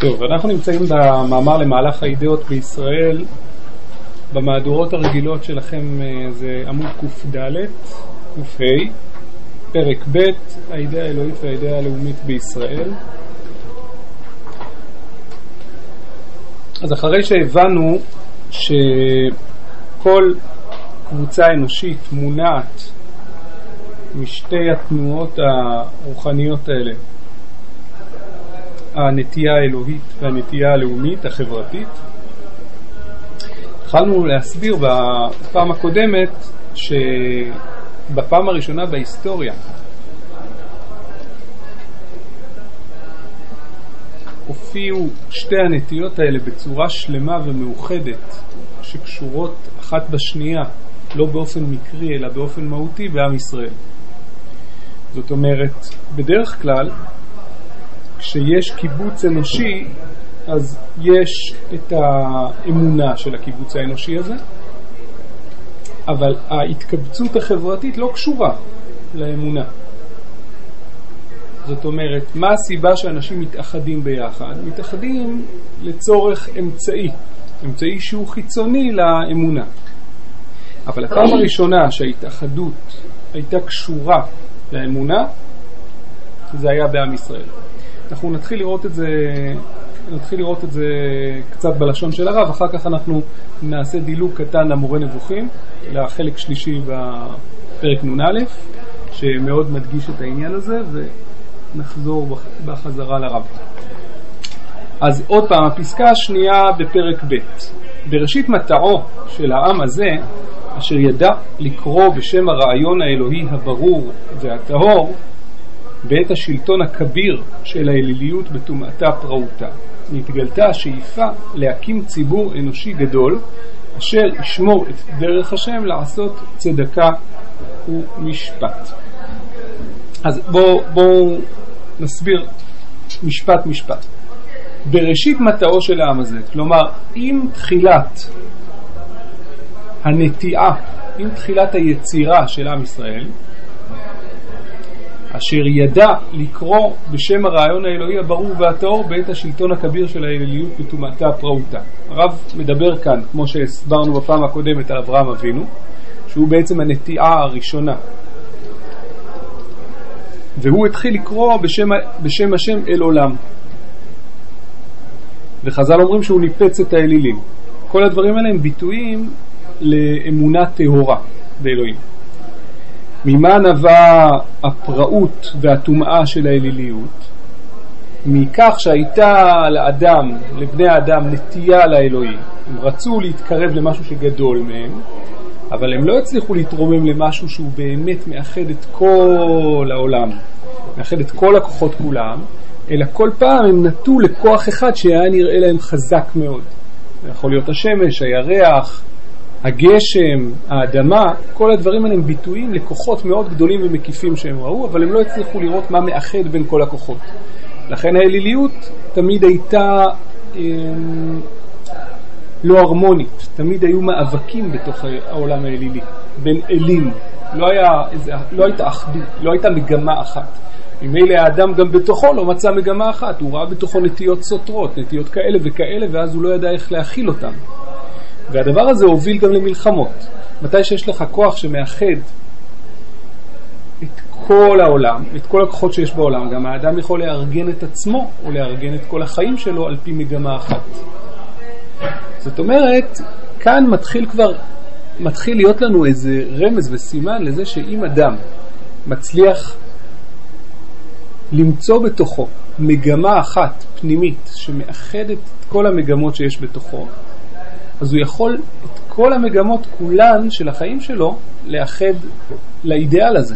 טוב, אנחנו נמצאים במאמר למהלך האידאות בישראל. במהדורות הרגילות שלכם זה עמוד ק"ד, ק"ה, פרק ב', האידאה האלוהית והאידאה הלאומית בישראל. אז אחרי שהבנו שכל קבוצה אנושית מונעת משתי התנועות הרוחניות האלה, הנטייה האלוהית והנטייה הלאומית החברתית, התחלנו להסביר בפעם הקודמת שבפעם הראשונה בהיסטוריה הופיעו שתי הנטיות האלה בצורה שלמה ומאוחדת שקשורות אחת בשנייה, לא באופן מקרי אלא באופן מהותי בעם ישראל. זאת אומרת, בדרך כלל כשיש קיבוץ אנושי אז יש את האמונה של הקיבוץ האנושי הזה, אבל ההתקבצות החברתית לא קשורה לאמונה. זאת אומרת, מה הסיבה שאנשים מתאחדים ביחד? מתאחדים לצורך אמצעי שהוא חיצוני לאמונה. אבל הפעם הראשונה שההתאחדות הייתה קשורה לאמונה, זה היה בעם ישראל. אנחנו נתחיל לראות את זה קצת בלשון של הרב, אחר כך אנחנו נעשה דילוג קטן למורה נבוכים, לחלק שלישי בפרק נ"א, שמאוד מדגיש את העניין הזה, ונחזור בחזרה לרב. אז עוד פעם, הפסקה השנייה בפרק ב'. בראשית מטעו של העם הזה, אשר ידע לקרוא בשם הרעיון האלוהי הברור והטהור, בעת השלטון הכביר של האליליות בטומאתה פרעותה, נתגלתה השאיפה להקים ציבור אנושי גדול אשר ישמור את דרך השם לעשות צדקה ומשפט. אז בואו נסביר משפט. בראשית מטעו של העם הזה, כלומר עם תחילת הנטיעה, עם תחילת היצירה של עם ישראל, אשר ידע לקרוא בשם הרעיון האלוהי הברור והטהור בעת השלטון הכביר של האליליות בטומאתה פרעותה. הרב מדבר כאן, כמו שהסברנו בפעם הקודמת על אברהם אבינו, שהוא בעצם הנטיעה הראשונה. והוא התחיל לקרוא בשם השם אל עולם. וחז"ל אומרים שהוא ניפץ את האלילים. כל הדברים האלה הם ביטויים לאמונה טהורה באלוהים. ממה נבע הפראות והטומאה של האליליות? מכך שהייתה לבני האדם נטייה לאלוהים. הם רצו להתקרב למשהו שגדול מהם, אבל הם לא הצליחו להתרומם למשהו שהוא באמת מאחד את כל העולם, מאחד את כל הכוחות כולם, אלא כל פעם הם נטו לכוח אחד שהיה נראה להם חזק מאוד. זה יכול להיות השמש, הירח, הגשם, האדמה, כל הדברים האלה הם ביטויים לכוחות מאוד גדולים ומקיפים שהם ראו, אבל הם לא הצליחו לראות מה מאחד בין כל הכוחות. לכן האליליות תמיד הייתה לא הרמונית, תמיד היו מאבקים בתוך העולם האלילי, בין אלים, לא הייתה אחדות, לא הייתה מגמה אחת. ממילא האדם גם בתוכו לא מצא מגמה אחת, הוא ראה בתוכו נטיות סותרות, נטיות כאלה וכאלה, ואז הוא לא ידע איך להכיל אותם. והדבר הזה הוביל גם למלחמות. מתי שיש לך כוח שמאחד את כל העולם, את כל הכוחות שיש בעולם, גם האדם יכול לארגן את עצמו או לארגן את כל החיים שלו על פי מגמה אחת. זאת אומרת, כאן מתחיל להיות לנו איזה רמז וסימן לזה שאם אדם מצליח למצוא בתוכו מגמה אחת פנימית שמאחדת את כל המגמות שיש בתוכו, אז הוא יכול את כל המגמות כולן של החיים שלו לאחד לאידאל הזה.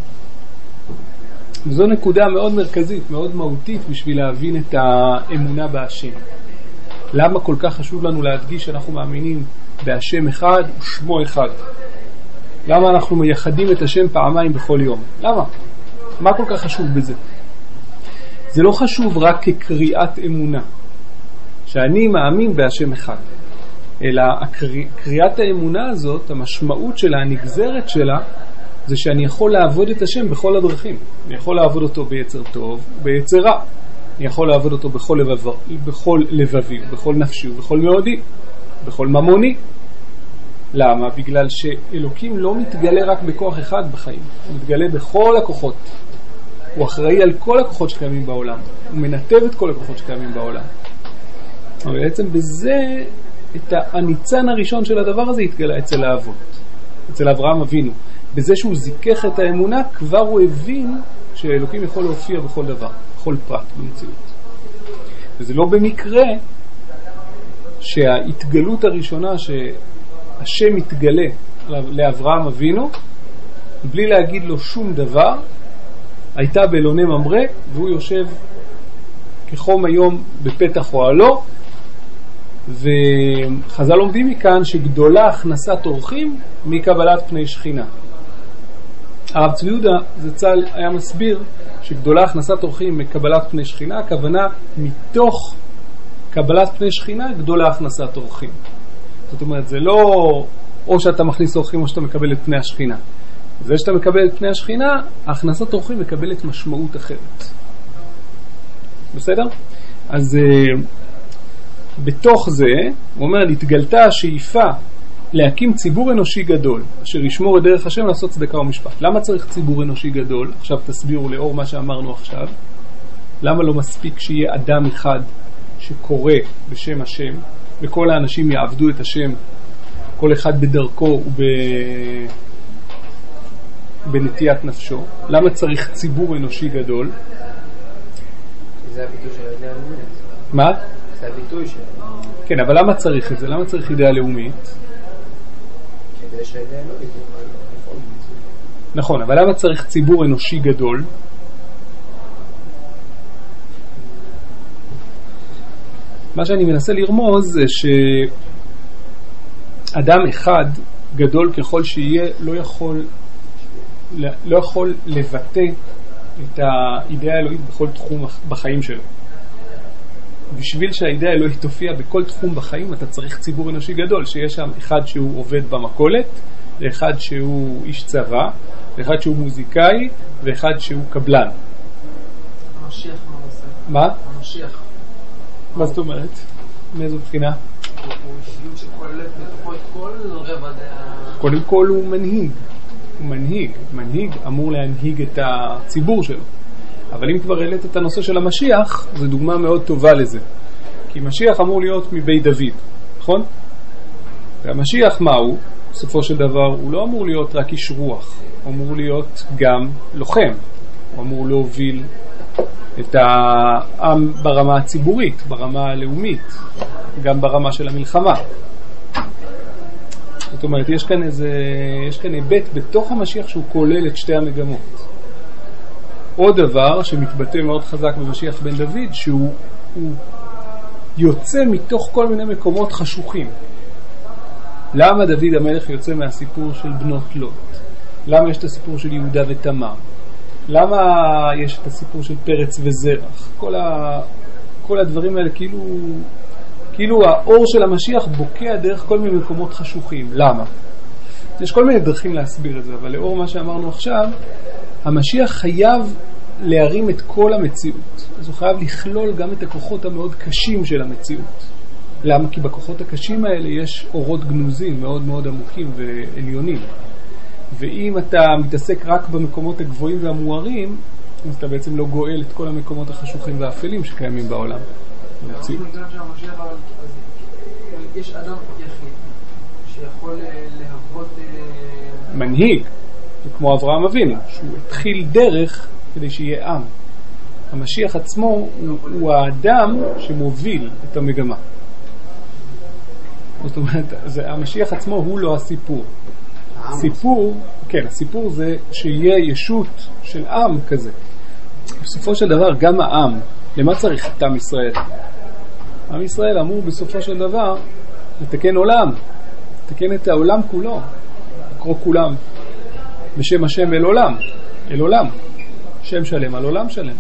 וזו נקודה מאוד מרכזית, מאוד מהותית בשביל להבין את האמונה בהשם. למה כל כך חשוב לנו להדגיש שאנחנו מאמינים בהשם אחד ושמו אחד? למה אנחנו מייחדים את השם פעמיים בכל יום? למה? מה כל כך חשוב בזה? זה לא חשוב רק כקריאת אמונה, שאני מאמין בהשם אחד. אלא קריאת האמונה הזאת, המשמעות שלה, הנגזרת שלה, זה שאני יכול לעבוד את השם בכל הדרכים. אני יכול לעבוד אותו ביצר טוב, ביצר רע. אני יכול לעבוד אותו בכל לבבי, בכל נפשי ובכל מאודי, בכל ממוני. למה? בגלל שאלוקים לא מתגלה רק בכוח אחד בחיים, הוא מתגלה בכל הכוחות. הוא אחראי על כל הכוחות שקיימים בעולם, הוא מנתב את כל הכוחות שקיימים בעולם. אבל בעצם בזה, את הניצן הראשון של הדבר הזה התגלה אצל האבות, אצל אברהם אבינו. בזה שהוא זיכך את האמונה, כבר הוא הבין שאלוקים יכול להופיע בכל דבר, בכל פרט במציאות. וזה לא במקרה שההתגלות הראשונה שהשם מתגלה לאברהם אבינו, בלי להגיד לו שום דבר, הייתה באלוני ממרא, והוא יושב כחום היום בפתח אוהלו, וחז"ל לומדים מכאן שגדולה הכנסת אורחים מקבלת פני שכינה. הרב צבי יהודה זצ"ל היה מסביר שגדולה הכנסת אורחים מקבלת פני שכינה, הכוונה מתוך קבלת פני שכינה גדולה הכנסת אורחים. זאת אומרת, זה לא או שאתה מכניס אורחים או שאתה מקבל את פני השכינה. זה שאתה מקבל את פני השכינה, הכנסת אורחים מקבלת משמעות אחרת. בסדר? אז בתוך זה, הוא אומר, התגלתה השאיפה להקים ציבור אנושי גדול, אשר ישמור את דרך השם לעשות צדקה ומשפט. למה צריך ציבור אנושי גדול? עכשיו תסבירו לאור מה שאמרנו עכשיו. למה לא מספיק שיהיה אדם אחד שקורא בשם השם, וכל האנשים יעבדו את השם, כל אחד בדרכו בנטיית נפשו? למה צריך ציבור אנושי גדול? זה הביטוי של הידיעה הלאומית. מה? זה הביטוי של... כן, אבל למה צריך את זה? למה צריך ידיעה לאומית? כדי שהידיעה לא יתוכל. נכון, אבל למה צריך ציבור אנושי גדול? מה שאני מנסה לרמוז זה שאדם אחד גדול ככל שיהיה לא יכול לבטא את האידאה האלוהית בכל תחום בחיים שלו. בשביל שהאידאה האלוהית תופיע בכל תחום בחיים אתה צריך ציבור אנושי גדול, שיש שם אחד שהוא עובד במכולת, ואחד שהוא איש צבא, ואחד שהוא מוזיקאי, ואחד שהוא קבלן. המשיח מה עושה? מה? המשיח. מה זאת אומרת? מאיזו בחינה? הוא אישיות שכוללת בתוכו את כל רבדי קודם כל הוא מנהיג. הוא מנהיג. מנהיג אמור להנהיג את הציבור שלו. אבל אם כבר העלית את הנושא של המשיח, זו דוגמה מאוד טובה לזה. כי משיח אמור להיות מבית דוד, נכון? והמשיח מה הוא? בסופו של דבר הוא לא אמור להיות רק איש רוח. הוא אמור להיות גם לוחם. הוא אמור להוביל את העם ברמה הציבורית, ברמה הלאומית, גם ברמה של המלחמה. זאת אומרת, יש כאן היבט בתוך המשיח שהוא כולל את שתי המגמות. עוד דבר שמתבטא מאוד חזק במשיח בן דוד, שהוא יוצא מתוך כל מיני מקומות חשוכים. למה דוד המלך יוצא מהסיפור של בנות לוט? למה יש את הסיפור של יהודה ותמר? למה יש את הסיפור של פרץ וזרח? כל הדברים האלה כאילו האור של המשיח בוקע דרך כל מיני מקומות חשוכים. למה? יש כל מיני דרכים להסביר את זה, אבל לאור מה שאמרנו עכשיו, המשיח חייב להרים את כל המציאות. אז הוא חייב לכלול גם את הכוחות המאוד קשים של המציאות. למה? כי בכוחות הקשים האלה יש אורות גנוזים מאוד מאוד עמוקים ועליונים. ואם אתה מתעסק רק במקומות הגבוהים והמוארים, אז אתה בעצם לא גואל את כל המקומות החשוכים והאפלים שקיימים בעולם. יש אדם יחיד שיכול להוות מנהיג, כמו אברהם אבינו, שהוא התחיל דרך כדי שיהיה עם. המשיח עצמו הוא האדם שמוביל את המגמה. זאת אומרת, המשיח עצמו הוא לא הסיפור. הסיפור זה שיהיה ישות של עם כזה. בסופו של דבר גם העם, למה צריך את עם ישראל? עם ישראל אמור בסופו של דבר לתקן עולם, לתקן את העולם כולו, לקרוא כולם בשם השם אל עולם, שם שלם על עולם שלם.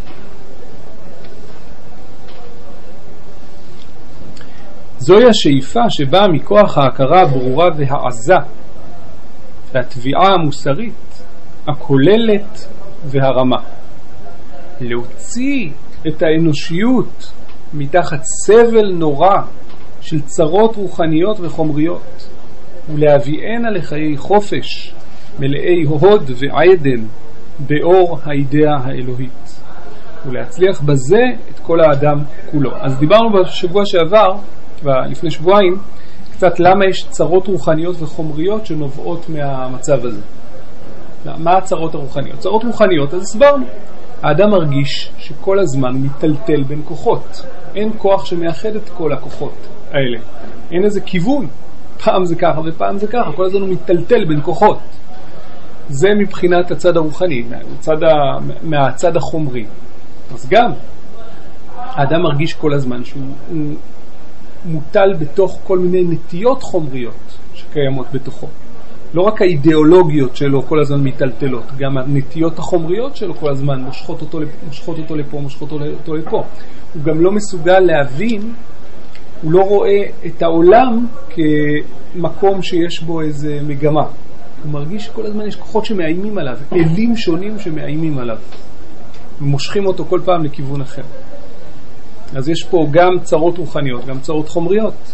זוהי השאיפה שבאה מכוח ההכרה הברורה והעזה והתביעה המוסרית הכוללת והרמה. להוציא את האנושיות מתחת סבל נורא של צרות רוחניות וחומריות, ולהביאנה לחיי חופש מלאי הוד ועדן באור הידיעה האלוהית, ולהצליח בזה את כל האדם כולו. אז דיברנו בשבוע שעבר, לפני שבועיים, קצת למה יש צרות רוחניות וחומריות שנובעות מהמצב הזה. מה הצרות הרוחניות? צרות רוחניות, אז הסברנו. האדם מרגיש שכל הזמן הוא מטלטל בין כוחות. אין כוח שמאחד את כל הכוחות האלה. אין איזה כיוון. פעם זה ככה ופעם זה ככה. כל הזמן הוא מטלטל בין כוחות. זה מבחינת הצד הרוחני, מהצד החומרי. אז גם האדם מרגיש כל הזמן שהוא מוטל בתוך כל מיני נטיות חומריות שקיימות בתוכו. לא רק האידיאולוגיות שלו כל הזמן מטלטלות, גם הנטיות החומריות שלו כל הזמן מושכות אותו לפה, מושכות אותו לפה. הוא גם לא מסוגל להבין, הוא לא רואה את העולם כמקום שיש בו איזה מגמה. הוא מרגיש שכל הזמן יש כוחות שמאיימים עליו, אלים שונים שמאיימים עליו, ומושכים אותו כל פעם לכיוון אחר. אז יש פה גם צרות רוחניות, גם צרות חומריות.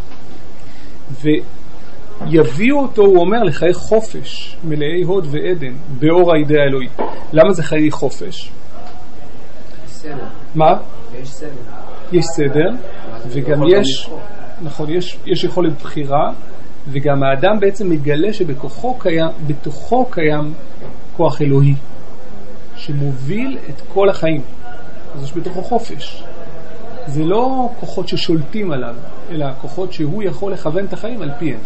ויביאו אותו, הוא אומר, לחיי חופש, מלאי הוד ועדן, באור הידיעה האלוהית. למה זה חיי חופש? סדר. מה? יש סדר. יש סדר, וגם נכון, יש יכולת בחירה, וגם האדם בעצם מגלה שבתוכו קיים כוח אלוהי, שמוביל את כל החיים. אז יש בתוכו חופש. זה לא כוחות ששולטים עליו, אלא כוחות שהוא יכול לכוון את החיים על פיהם.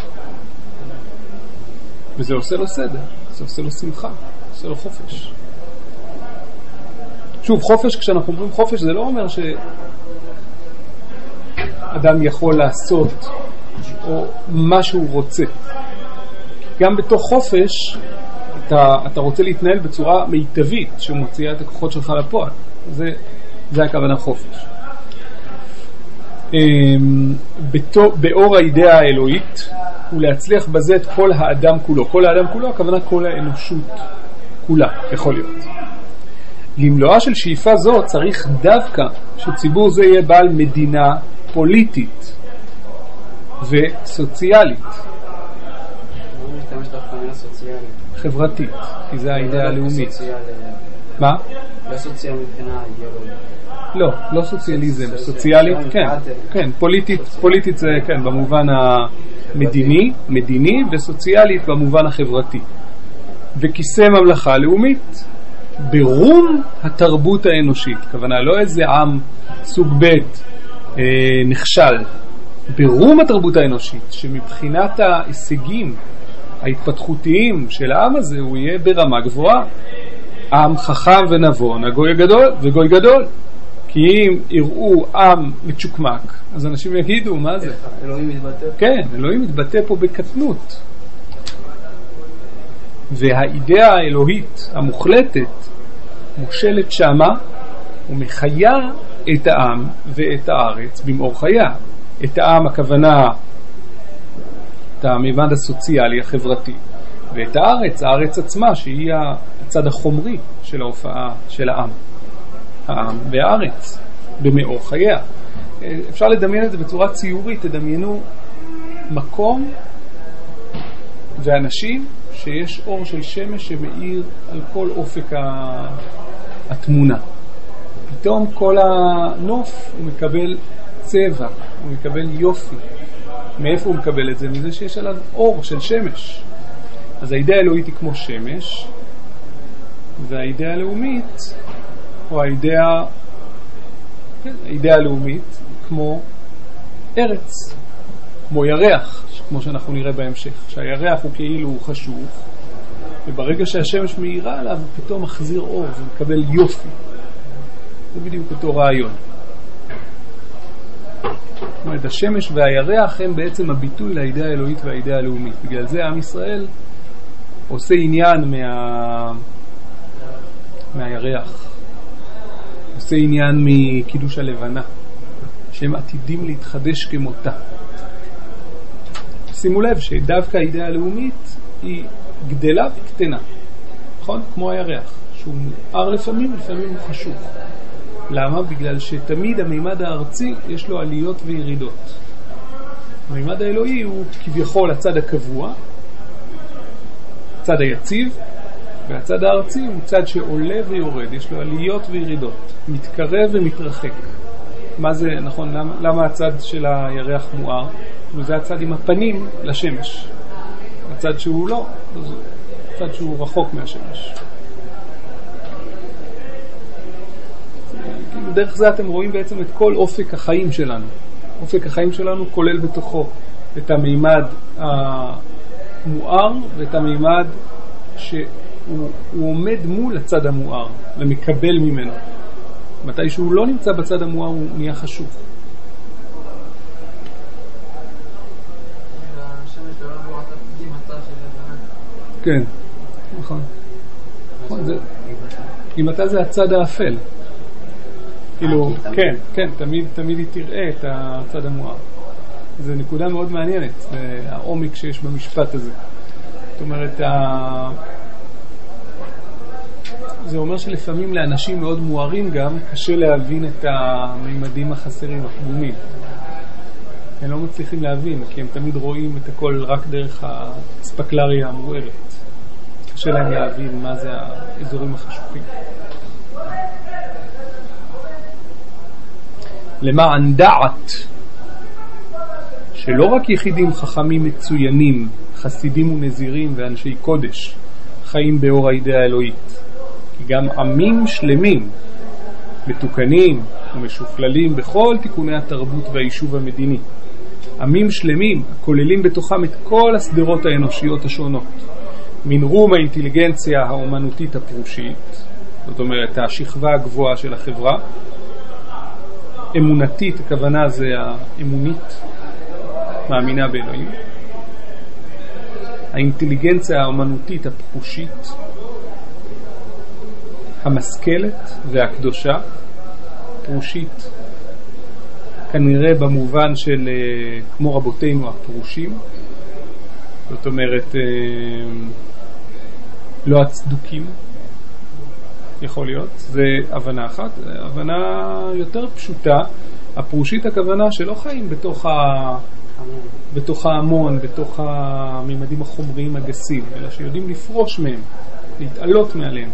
וזה עושה לו סדר, זה עושה לו שמחה, עושה לו חופש. שוב, חופש, כשאנחנו אומרים חופש, זה לא אומר שאדם יכול לעשות או מה שהוא רוצה. גם בתוך חופש, אתה רוצה להתנהל בצורה מיטבית, שמוציאה את הכוחות שלך לפועל. זה הכוונה חופש. באור הידיעה האלוהית, ולהצליח בזה את כל האדם כולו. כל האדם כולו, הכוונה כל האנושות כולה, יכול להיות. למלואה של שאיפה זו צריך דווקא שציבור זה יהיה בעל מדינה פוליטית וסוציאלית. חברתית, כי זה האידאה הלאומית. מה? לא סוציאל מבחינה אידיאולוגית. לא סוציאליזם, סוציאלית, כן, פוליטית זה כן, במובן המדיני, וסוציאלית במובן החברתי. וכיסא ממלכה לאומית, ברום התרבות האנושית, כוונה לא איזה עם סוג ב' נכשל, ברום התרבות האנושית, שמבחינת ההישגים ההתפתחותיים של העם הזה, הוא יהיה ברמה גבוהה. עם חכם ונבון, הגוי גדול וגוי גדול. כי אם יראו עם מצ'וקמק, אז אנשים יגידו, מה זה? אלוהים מתבטא? כן, אלוהים מתבטא פה בקטנות. והאידאה האלוהית המוחלטת מושלת שמה ומחיה את העם ואת הארץ במאור חיה. את העם הכוונה את הממד הסוציאלי החברתי, ואת הארץ עצמה שהיא הצד החומרי של ההופעה של העם והארץ במאור חייה. אפשר לדמיין את זה בצורה ציורית. תדמיינו מקום ואנשים שיש אור של שמש שמאיר על כל אופק התמונה. פתאום כל הנוף הוא מקבל צבע, הוא מקבל יופי. מאיפה הוא מקבל את זה? מזה שיש עליו אור של שמש. אז האידאה האלוהית היא כמו שמש, והאידאה הלאומית או האידאה הלאומית כמו ארץ, כמו ירח, כמו שאנחנו נראה בהמשך, שהירח הוא כאילו חשוך, וברגע שהשמש מאירה עליו הוא פתאום מחזיר אור ומקבל יופי. זה בדיוק אותו רעיון. זאת אומרת, השמש והירח הם בעצם הביטוי לאידאה האלוהית והאידאה הלאומית. בגלל זה עם ישראל עושה עניין מהירח, עושה עניין מקידוש הלבנה, שהם עתידים להתחדש כמותה. שימו לב שדווקא האידאה הלאומית היא גדלה וקטנה, נכון? כמו הירח, שהוא מואר לפעמים הוא חשוך. למה? בגלל שתמיד המימד הארצי יש לו עליות וירידות. המימד האלוהי הוא כביכול הצד הקבוע, הצד היציב, והצד הארצי הוא צד שעולה ויורד, יש לו עליות וירידות, מתקרב ומתרחק. מה זה, נכון, למה הצד של הירח מואר? זה הצד עם הפנים לשמש. הצד שהוא לא, זה הצד שהוא רחוק מהשמש. דרך זה אתם רואים בעצם את כל אופק החיים שלנו. אופק החיים שלנו כולל בתוכו את המימד המואר ואת המימד שהוא עומד מול הצד המואר ומקבל ממנו. מתי שהוא לא נמצא בצד המואר הוא נהיה חשוב. כן, נכון. אם אתה זה הצד האפל. כאילו, כן, תמיד היא תראה את הצד המואר. זו נקודה מאוד מעניינת, העומק שיש במשפט הזה. זאת אומרת, זה אומר שלפעמים לאנשים מאוד מוארים גם קשה להבין את המימדים החסרים, הפגומים. הם לא מצליחים להבין, כי הם תמיד רואים את הכל רק דרך הספקלריה המוארת. קשה להם להבין מה זה האזורים החשוכים. למען דעת, שלא רק יחידים חכמים מצוינים, חסידים ונזירים ואנשי קודש, חיים באור הידיעה האלוהית, כי גם עמים שלמים, מתוקנים ומשוכללים בכל תיקוני התרבות והיישוב המדיני. עמים שלמים הכוללים בתוכם את כל הסדרות האנושיות השונות, מן רום האינטליגנציה האומנותית הפרושית, זאת אומרת השכבה הגבוהה של החברה, אמונתית, הכוונה זה האמונית, מאמינה באלוהים, האינטליגנציה האומנותית הפרושית, המשכלת והקדושה, פרושית כנראה במובן של כמו רבותינו הפרושים, זאת אומרת לא הצדוקים, יכול להיות, זה הבנה אחת. הבנה יותר פשוטה, הפרושית הכוונה שלא חיים בתוך ההמון, בתוך הממדים החומריים הגסים, אלא שיודעים לפרוש מהם, להתעלות מעליהם.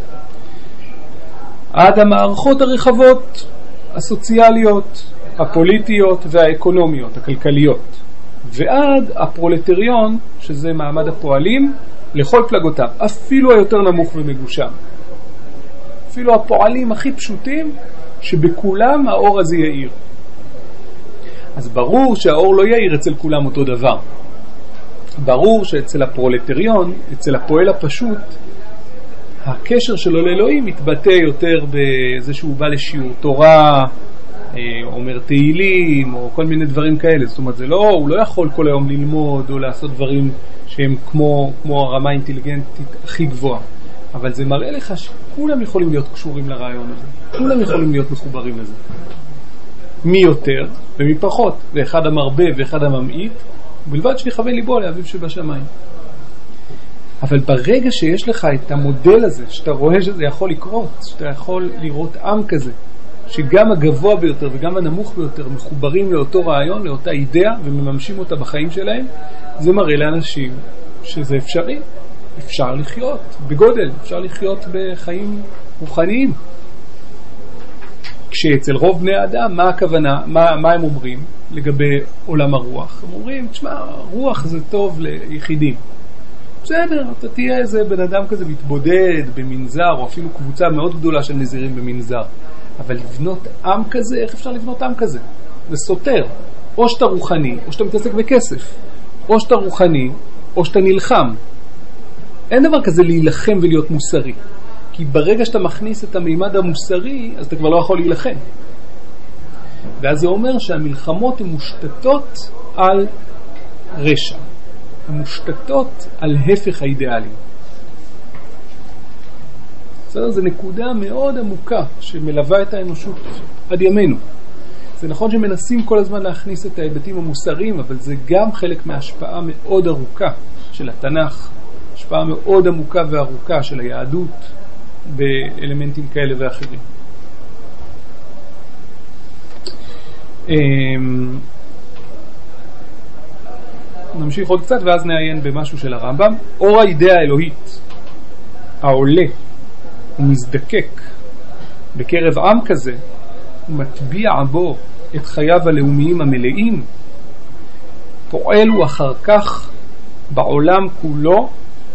עד המערכות הרחבות, הסוציאליות, הפוליטיות והאקונומיות, הכלכליות. ועד הפרולטריון, שזה מעמד הפועלים, לכל פלגותיו, אפילו היותר נמוך ומגושם. אפילו הפועלים הכי פשוטים, שבכולם האור הזה יאיר. אז ברור שהאור לא יאיר אצל כולם אותו דבר. ברור שאצל הפרולטריון, אצל הפועל הפשוט, הקשר שלו לאלוהים מתבטא יותר בזה שהוא בא לשיעור תורה, אומר תהילים, או כל מיני דברים כאלה. זאת אומרת, הוא לא יכול כל היום ללמוד או לעשות דברים שהם כמו הרמה האינטליגנטית הכי גבוהה. אבל זה מראה לך שכולם יכולים להיות קשורים לרעיון הזה. כולם יכולים להיות מחוברים לזה. מי יותר ומי פחות. ואחד המרבה ואחד הממעיט, בלבד שיכוון ליבו לאביו שבשמיים. אבל ברגע שיש לך את המודל הזה, שאתה רואה שזה יכול לקרות, שאתה יכול לראות עם כזה, שגם הגבוה ביותר וגם הנמוך ביותר מחוברים לאותו רעיון, לאותה אידאה, ומממשים אותה בחיים שלהם, זה מראה לאנשים שזה אפשרי. אפשר לחיות בגודל, אפשר לחיות בחיים רוחניים. כשאצל רוב בני האדם, מה הכוונה, מה הם אומרים לגבי עולם הרוח? הם אומרים, תשמע, רוח זה טוב ליחידים. בסדר, אתה תהיה איזה בן אדם כזה מתבודד במנזר, או אפילו קבוצה מאוד גדולה של נזירים במנזר. אבל לבנות עם כזה, איך אפשר לבנות עם כזה? זה סותר. או שאתה רוחני, או שאתה מתעסק בכסף. או שאתה רוחני, או שאתה נלחם. אין דבר כזה להילחם ולהיות מוסרי. כי ברגע שאתה מכניס את המימד המוסרי, אז אתה כבר לא יכול להילחם. ואז זה אומר שהמלחמות הן מושתתות על רשע. הן מושתתות על הפך האידיאלים. זו נקודה מאוד עמוקה שמלווה את האנושות עד ימינו. זה נכון שמנסים כל הזמן להכניס את ההיבטים המוסריים, אבל זה גם חלק מההשפעה מאוד ארוכה של התנ"ך, השפעה מאוד עמוקה וארוכה של היהדות באלמנטים כאלה ואחרים. נמשיך עוד קצת ואז נעיין במשהו של הרמב"ם. אור האידאה האלוהית העולה ומזדקק בקרב עם כזה ומטביע בו את חייו הלאומיים המלאים, פועל הוא אחר כך בעולם כולו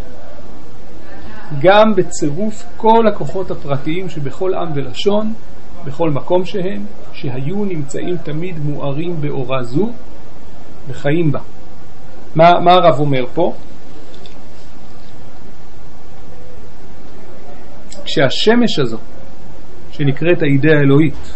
גם בצירוף כל הכוחות הפרטיים שבכל עם ולשון, בכל מקום שהם, שהיו נמצאים תמיד מוארים באורה זו וחיים בה. מה הרב אומר פה? כשהשמש הזו שנקראת האידאה האלוהית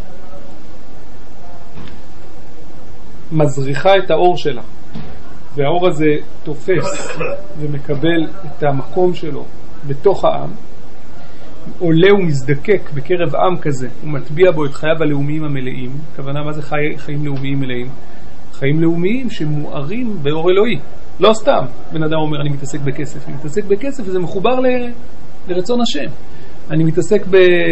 מזריחה את האור שלה, והאור הזה תופס ומקבל את המקום שלו בתוך העם, עולה ומזדקק בקרב עם כזה ומטביע בו את חייו הלאומיים המלאים. הכוונה, מה זה חיים לאומיים מלאים? חיים לאומיים שמוארים באור אלוהי. לא סתם בן אדם אומר אני מתעסק בכסף, אני מתעסק בכסף וזה מחובר לרצון השם. אני מתעסק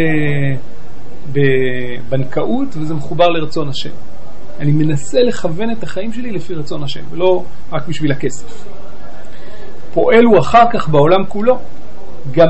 בבנקאות וזה מחובר לרצון השם. אני מנסה לכוון את החיים שלי לפי רצון השם, ולא רק בשביל הכסף. פועל הוא אחר כך בעולם כולו, גם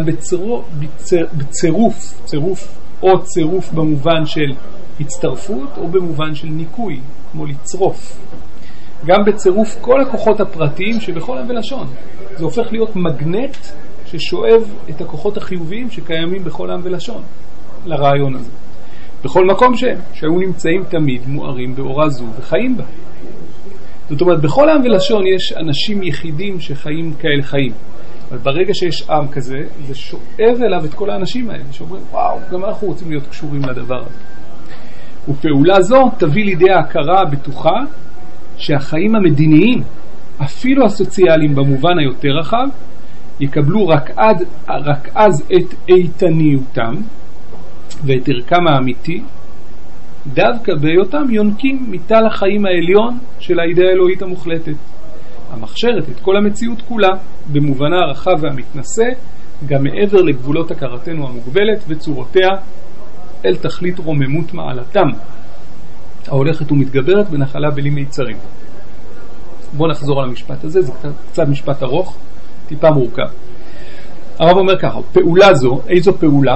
צירוף במובן של הצטרפות, או במובן של ניקוי, כמו לצרוף. גם בצירוף כל הכוחות הפרטיים שבכל עם ולשון. זה הופך להיות מגנט ששואב את הכוחות החיוביים שקיימים בכל עם ולשון, לרעיון הזה. בכל מקום שהיו נמצאים תמיד מוארים באורה זו וחיים בה. זאת אומרת, בכל עם ולשון יש אנשים יחידים שחיים כאלה חיים. אבל ברגע שיש עם כזה, זה שואב אליו את כל האנשים האלה, שאומרים, וואו, גם אנחנו רוצים להיות קשורים לדבר הזה. ופעולה זו תביא לידי ההכרה הבטוחה שהחיים המדיניים, אפילו הסוציאליים במובן היותר רחב, יקבלו רק אז את איתניותם ואת ערכם האמיתי, דווקא בהיותם יונקים מתל החיים העליון של האידאה האלוהית המוחלטת, המכשירת את כל המציאות כולה במובנה הרחב והמתנשא, גם מעבר לגבולות הכרתנו המוגבלת וצורותיה, אל תכלית רוממות מעלתם, ההולכת ומתגברת בנחלה בלי מיצרים. בואו נחזור על המשפט הזה, זה קצת משפט ארוך, טיפה מורכב. הרב אומר ככה, פעולה זו, איזו פעולה?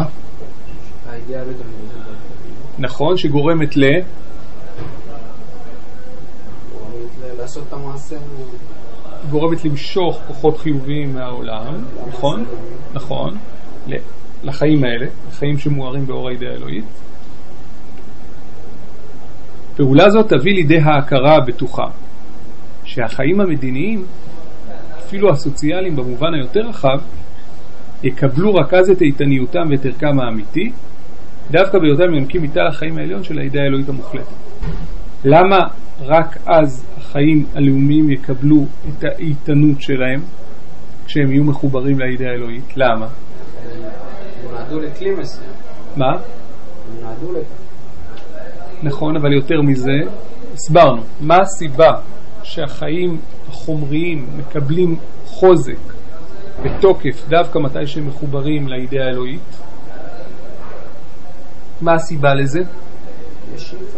נכון, שגורמת לעשות את המעשה, גורמת למשוך כוחות חיוביים מהעולם, נכון? נכון, לחיים האלה, לחיים שמוארים באור האידאה האלוהית. פעולה זו תביא לידי ההכרה הבטוחה שהחיים המדיניים, אפילו הסוציאליים במובן היותר רחב, יקבלו רק אז את איתניותם ואת ערכם האמיתי, דווקא בהיותם יונקים מתל החיים העליון של האידאה האלוהית המוחלטת. למה רק אז החיים הלאומיים יקבלו את האיתנות שלהם כשהם יהיו מחוברים לאידאה האלוהית? למה? הם נועדו לכלי מסוים. מה? הם נועדו נכון, אבל יותר מזה, הסברנו. מה הסיבה שהחיים החומריים מקבלים חוזק בתוקף דווקא מתי שהם מחוברים לאידאה האלוהית? מה הסיבה לזה? יש שאיפה.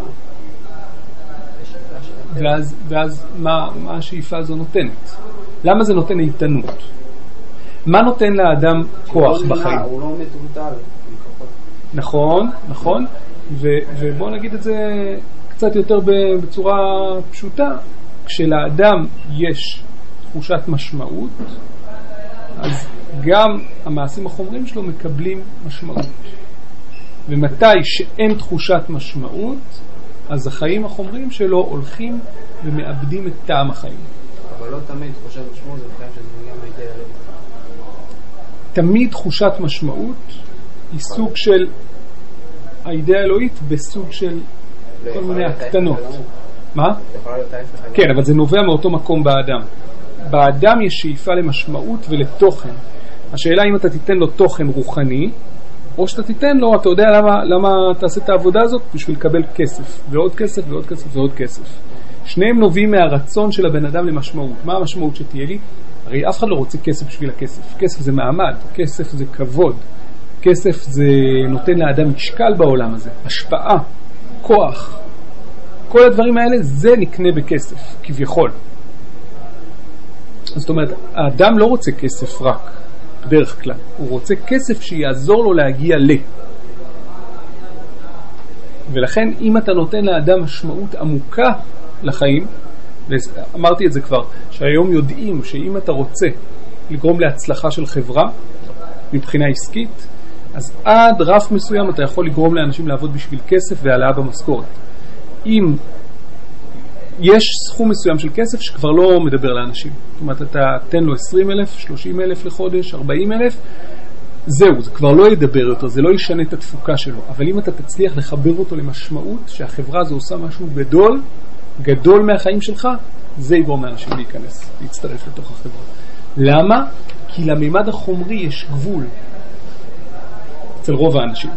ואז מה השאיפה הזו נותנת? למה זה נותן איתנות? מה נותן לאדם כוח בחיים? הוא לא מטולטל. נכון, נכון. ובואו נגיד את זה קצת יותר בצורה פשוטה. כשלאדם יש תחושת משמעות, אז גם המעשים החומריים שלו מקבלים משמעות. ומתי שאין תחושת משמעות, אז החיים החומריים שלו הולכים ומאבדים את טעם החיים. אבל לא תמיד תחושת משמעות, זה חייב שזה מגיע מהאידאה האלוהית. תמיד תחושת משמעות היא סוג של האידאה האלוהית בסוג של כל מיני הקטנות. מה? כן, אבל זה נובע מאותו מקום באדם. באדם יש שאיפה למשמעות ולתוכן. השאלה אם אתה תיתן לו תוכן רוחני, או שאתה תיתן לו, אתה יודע למה תעשה את העבודה הזאת? בשביל לקבל כסף, ועוד כסף, ועוד כסף, ועוד כסף. שניהם נובעים מהרצון של הבן אדם למשמעות. מה המשמעות שתהיה לי? הרי אף אחד לא רוצה כסף בשביל הכסף. כסף זה מעמד, כסף זה כבוד. כסף זה נותן לאדם משקל בעולם הזה, השפעה, כוח. כל הדברים האלה זה נקנה בכסף, כביכול. זאת אומרת, האדם לא רוצה כסף רק, בדרך כלל. הוא רוצה כסף שיעזור לו להגיע ולכן אם אתה נותן לאדם משמעות עמוקה לחיים, ואמרתי את זה כבר, שהיום יודעים שאם אתה רוצה לגרום להצלחה של חברה מבחינה עסקית, אז עד רף מסוים אתה יכול לגרום לאנשים לעבוד בשביל כסף והעלאה במשכורת. אם יש סכום מסוים של כסף שכבר לא מדבר לאנשים, זאת אומרת אתה תן לו 20,000, 30,000 לחודש, 40,000, זהו, זה כבר לא ידבר יותר, זה לא ישנה את התפוקה שלו. אבל אם אתה תצליח לחבר אותו למשמעות שהחברה הזו עושה משהו גדול מהחיים שלך, זה יגרום לאנשים להיכנס, להצטרף לתוך החברה. למה? כי לממד החומרי יש גבול אצל רוב האנשים.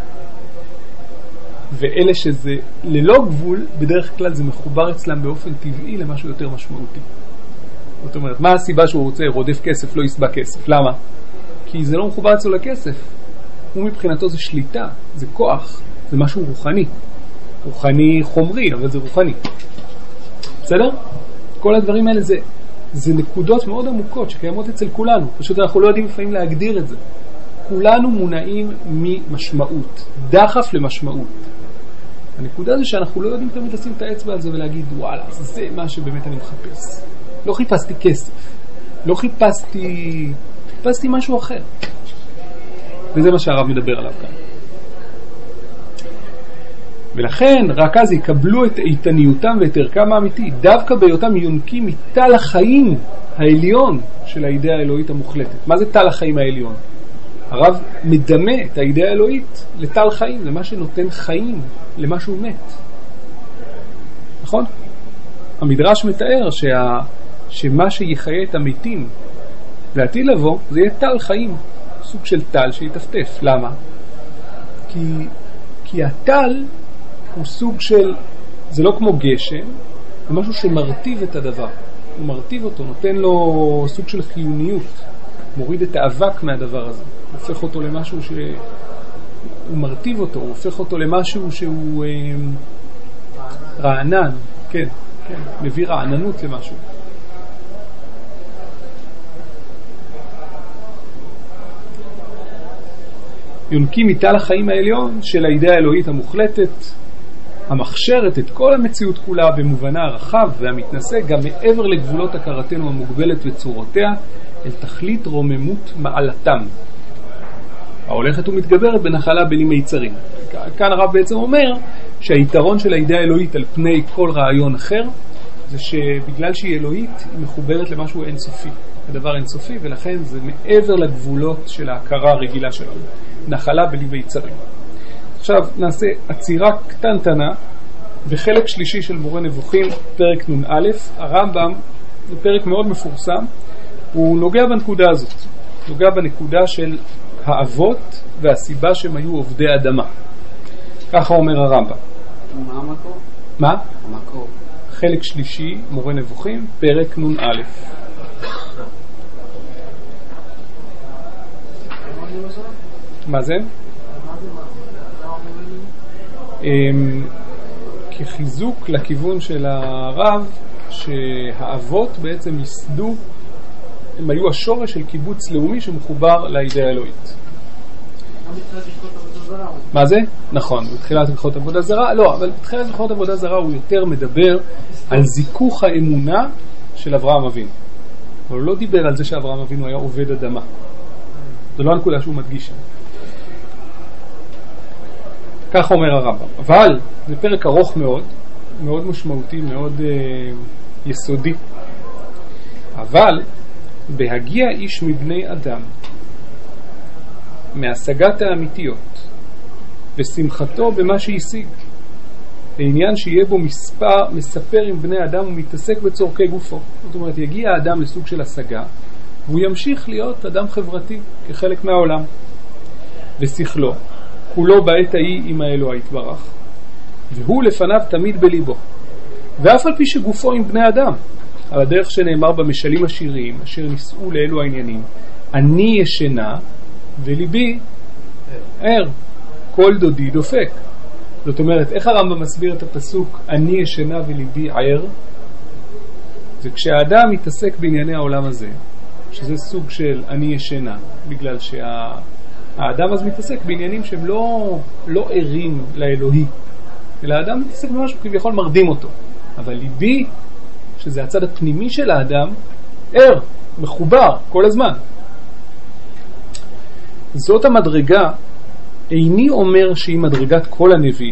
ואלה שזה ללא גבול, בדרך כלל זה מחובר אצלם באופן טבעי למשהו יותר משמעותי. זאת אומרת, מה הסיבה שהוא רוצה רודף כסף, לא יסבע כסף? למה? כי זה לא מחובר אצלו לכסף. הוא מבחינתו זה שליטה, זה כוח, זה משהו רוחני. רוחני חומרי, אבל זה רוחני. בסדר? כל הדברים האלה זה נקודות מאוד עמוקות שקיימות אצל כולנו. פשוט אנחנו לא יודעים לפעמים להגדיר את זה. כולנו מונעים ממשמעות, דחף למשמעות. הנקודה זה שאנחנו לא יודעים תמיד לשים את האצבע על זה ולהגיד, וואלה, זה מה שבאמת אני מחפש. לא חיפשתי כסף, לא חיפשתי משהו אחר. וזה מה שהרב מדבר עליו כאן. ולכן רק אז יקבלו את איתניותם ואת ערכם האמיתי, דווקא בהיותם יונקים מתל החיים העליון של האידאה האלוהית המוחלטת. מה זה תל החיים העליון? הרב מדמה את האידאה האלוהית לטל חיים, למה שנותן חיים, למה שהוא מת. נכון? המדרש מתאר שמה שיחיה את המתים לעתיד לבוא, זה יהיה טל חיים, סוג של טל שיתפתף. למה? כי הטל הוא סוג של, זה לא כמו גשם, זה משהו שמרטיב את הדבר. הוא מרטיב אותו, נותן לו סוג של חיוניות, מוריד את האבק מהדבר הזה. הופך אותו למשהו שהוא מרטיב אותו, הוא הופך אותו למשהו שהוא רענן, כן, מביא רעננות למשהו. יונקים מתל החיים העליון של האידאה האלוהית המוחלטת, המכשירת את כל המציאות כולה במובנה הרחב והמתנשא גם מעבר לגבולות הכרתנו המוגבלת וצורותיה, אל תכלית רוממות מעלתם. ההולכת ומתגברת בנחלה בלי מיצרים. כאן הרב בעצם אומר שהיתרון של האידאה האלוהית על פני כל רעיון אחר, זה שבגלל שהיא אלוהית, היא מחוברת למשהו אינסופי. הדבר אינסופי, ולכן זה מעבר לגבולות של ההכרה הרגילה שלנו. נחלה בלי מיצרים. עכשיו נעשה עצירה קטנטנה בחלק שלישי של מורה נבוכים, פרק נ"א. הרמב"ם, זה פרק מאוד מפורסם, הוא נוגע בנקודה הזאת. נוגע בנקודה של האבות והסיבה שהם היו עובדי אדמה. ככה אומר הרמב"ם. מה המקור? מה? המקור. חלק שלישי, מורה נבוכים, פרק נ"א. מה זה? כחיזוק לכיוון של הרב שהאבות בעצם ייסדו, הם היו השורש של קיבוץ לאומי שמחובר לאידאה האלוהית. מה זה? נכון, בתחילת הלכות עבודה זרה, לא, אבל בתחילת הלכות עבודה זרה הוא יותר מדבר על זיכוך האמונה של אברהם אבינו. אבל הוא לא דיבר על זה שאברהם אבינו היה עובד אדמה. זו לא הנקודה שהוא מדגיש. כך אומר הרמב"ם. אבל זה פרק ארוך מאוד, מאוד משמעותי, מאוד יסודי. אבל בהגיע איש מבני אדם מהשגת האמיתיות ושמחתו במה שהשיג, העניין שיהיה בו מספר עם בני אדם ומתעסק בצורכי גופו. זאת אומרת, יגיע האדם לסוג של השגה והוא ימשיך להיות אדם חברתי כחלק מהעולם, ושכלו כולו בעת ההיא עם האלוה יתברך, והוא לפניו תמיד בליבו, ואף על פי שגופו עם בני אדם, על הדרך שנאמר במשלים השיריים אשר נישאו לאלו העניינים, אני ישנה וליבי ער, כל דודי דופק. זאת זאת אומרת, איך הרמב"ם מסביר את הפסוק אני ישנה וליבי ער? זה כשהאדם מתעסק בענייני העולם הזה, שזה סוג של אני ישנה, בגלל שהאדם אז מתעסק בעניינים שהם לא ערים לאלוהי, אלא האדם מתעסק במשהו כביכול מרדים אותו. אבל ליבי, שזה הצד הפנימי של האדם, ער, מחובר כל הזמן. זאת המדרגה, איני אומר שהיא מדרגת כל הנביאים,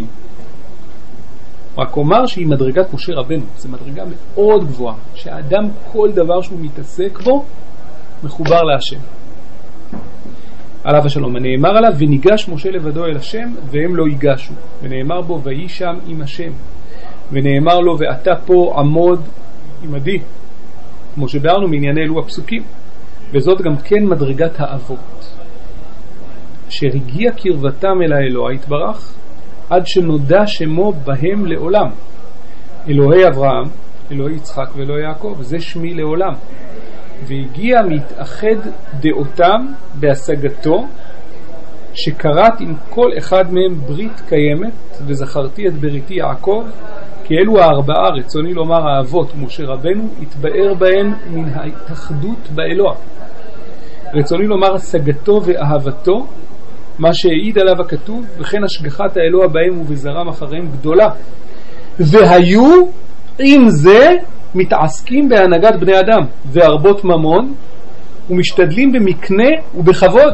רק אומר שהיא מדרגת משה רבנו. זו מדרגה מאוד גבוהה, שהאדם כל דבר שהוא מתעסק בו מחובר להשם. עליו השלום, הנאמר עליו וניגש משה לבדו אל השם והם לא ייגשו, ונאמר בו ויהי שם עם השם, ונאמר לו ואתה פה עמוד עמדי, כמו שביארנו מענייני אלו הפסוקים. וזאת גם כן מדרגת האבות, אשר הגיע קרבתם אל האלוה יתברך עד שנודע שמו בהם לעולם. אלוהי אברהם, אלוהי יצחק ואלוהי יעקב, זה שמי לעולם. והגיע מתאחד דעותם בהשגתו, שקראת עם כל אחד מהם ברית קיימת, וזכרתי את בריתי יעקב, כי אלו הארבעה, רצוני לומר האבות משה רבנו, התבאר בהם מן ההתאחדות באלוה. רצוני לומר השגתו ואהבתו, מה שהעיד עליו הכתוב, וכן השגחת האלוה בהם ובזרם אחריהם גדולה. והיו עם זה מתעסקים בהנהגת בני אדם והרבות ממון, ומשתדלים במקנה ובכבוד.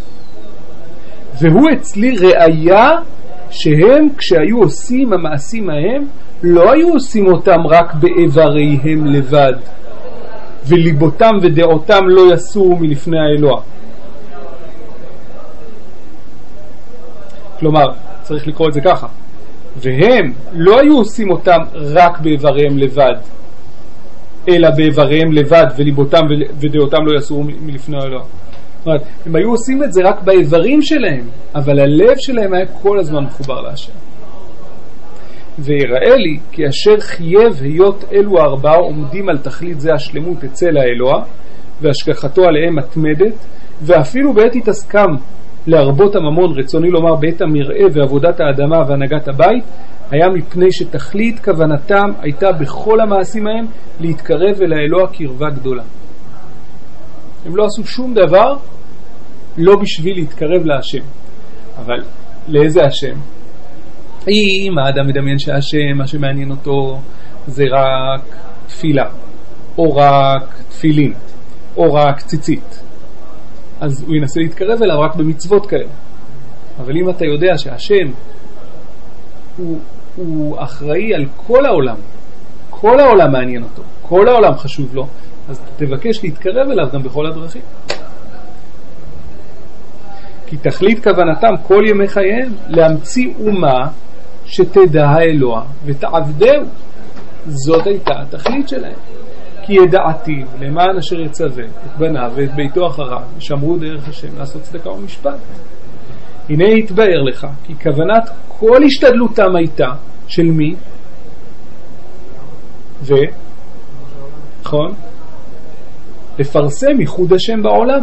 והוא אצלי ראיה שהם כשהיו עושים המעשים ההם, לא היו עושים אותם רק באיבריהם לבד, וליבותם ודעותם לא יסורו מלפני האלוה. כלומר, צריך לקרוא את זה ככה, והם לא היו עושים אותם רק באיבריהם לבד, אלא באיבריהם לבד וליבותם ודעותם לא יסורו מלפני האלוה. זאת אומרת, הם היו עושים את זה רק באיברים שלהם, אבל הלב שלהם היה כל הזמן מחובר להשם. ויראה לי כי אשר חייב היות אלו הארבעה עומדים על תכלית זה השלמות אצל האלוה, והשגחתו עליהם מתמדת, ואפילו בעת התעסקם להרבות הממון, רצוני לומר בעת המראה ועבודת האדמה והנהגת הבית, היה מפני שתכלית כוונתם הייתה בכל המעשים ההם להתקרב אל האלוה קרבה גדולה. הם לא עשו שום דבר לא בשביל להתקרב להשם. אבל לאיזה השם? אם האדם מדמיין שהשם, מה שמעניין אותו זה רק תפילה, או רק תפילין, או רק ציצית, אז הוא ינסה להתקרב אליו רק במצוות כאלה. אבל אם אתה יודע שהשם הוא אחראי על כל העולם, כל העולם מעניין אותו, כל העולם חשוב לו, אז תבקש להתקרב אליו גם בכל הדרכים. כי תכלית כוונתם כל ימי חייהם להמציא אומה שתדע האלוה ותעבדהו. זאת הייתה התכלית שלהם. כי ידעתיו למען אשר יצווה את בניו ואת ביתו אחריו ושמרו דרך השם לעשות צדקה ומשפט. הנה יתבאר לך כי כוונת כל השתדלותם הייתה של מי? נכון? לפרסם ייחוד השם בעולם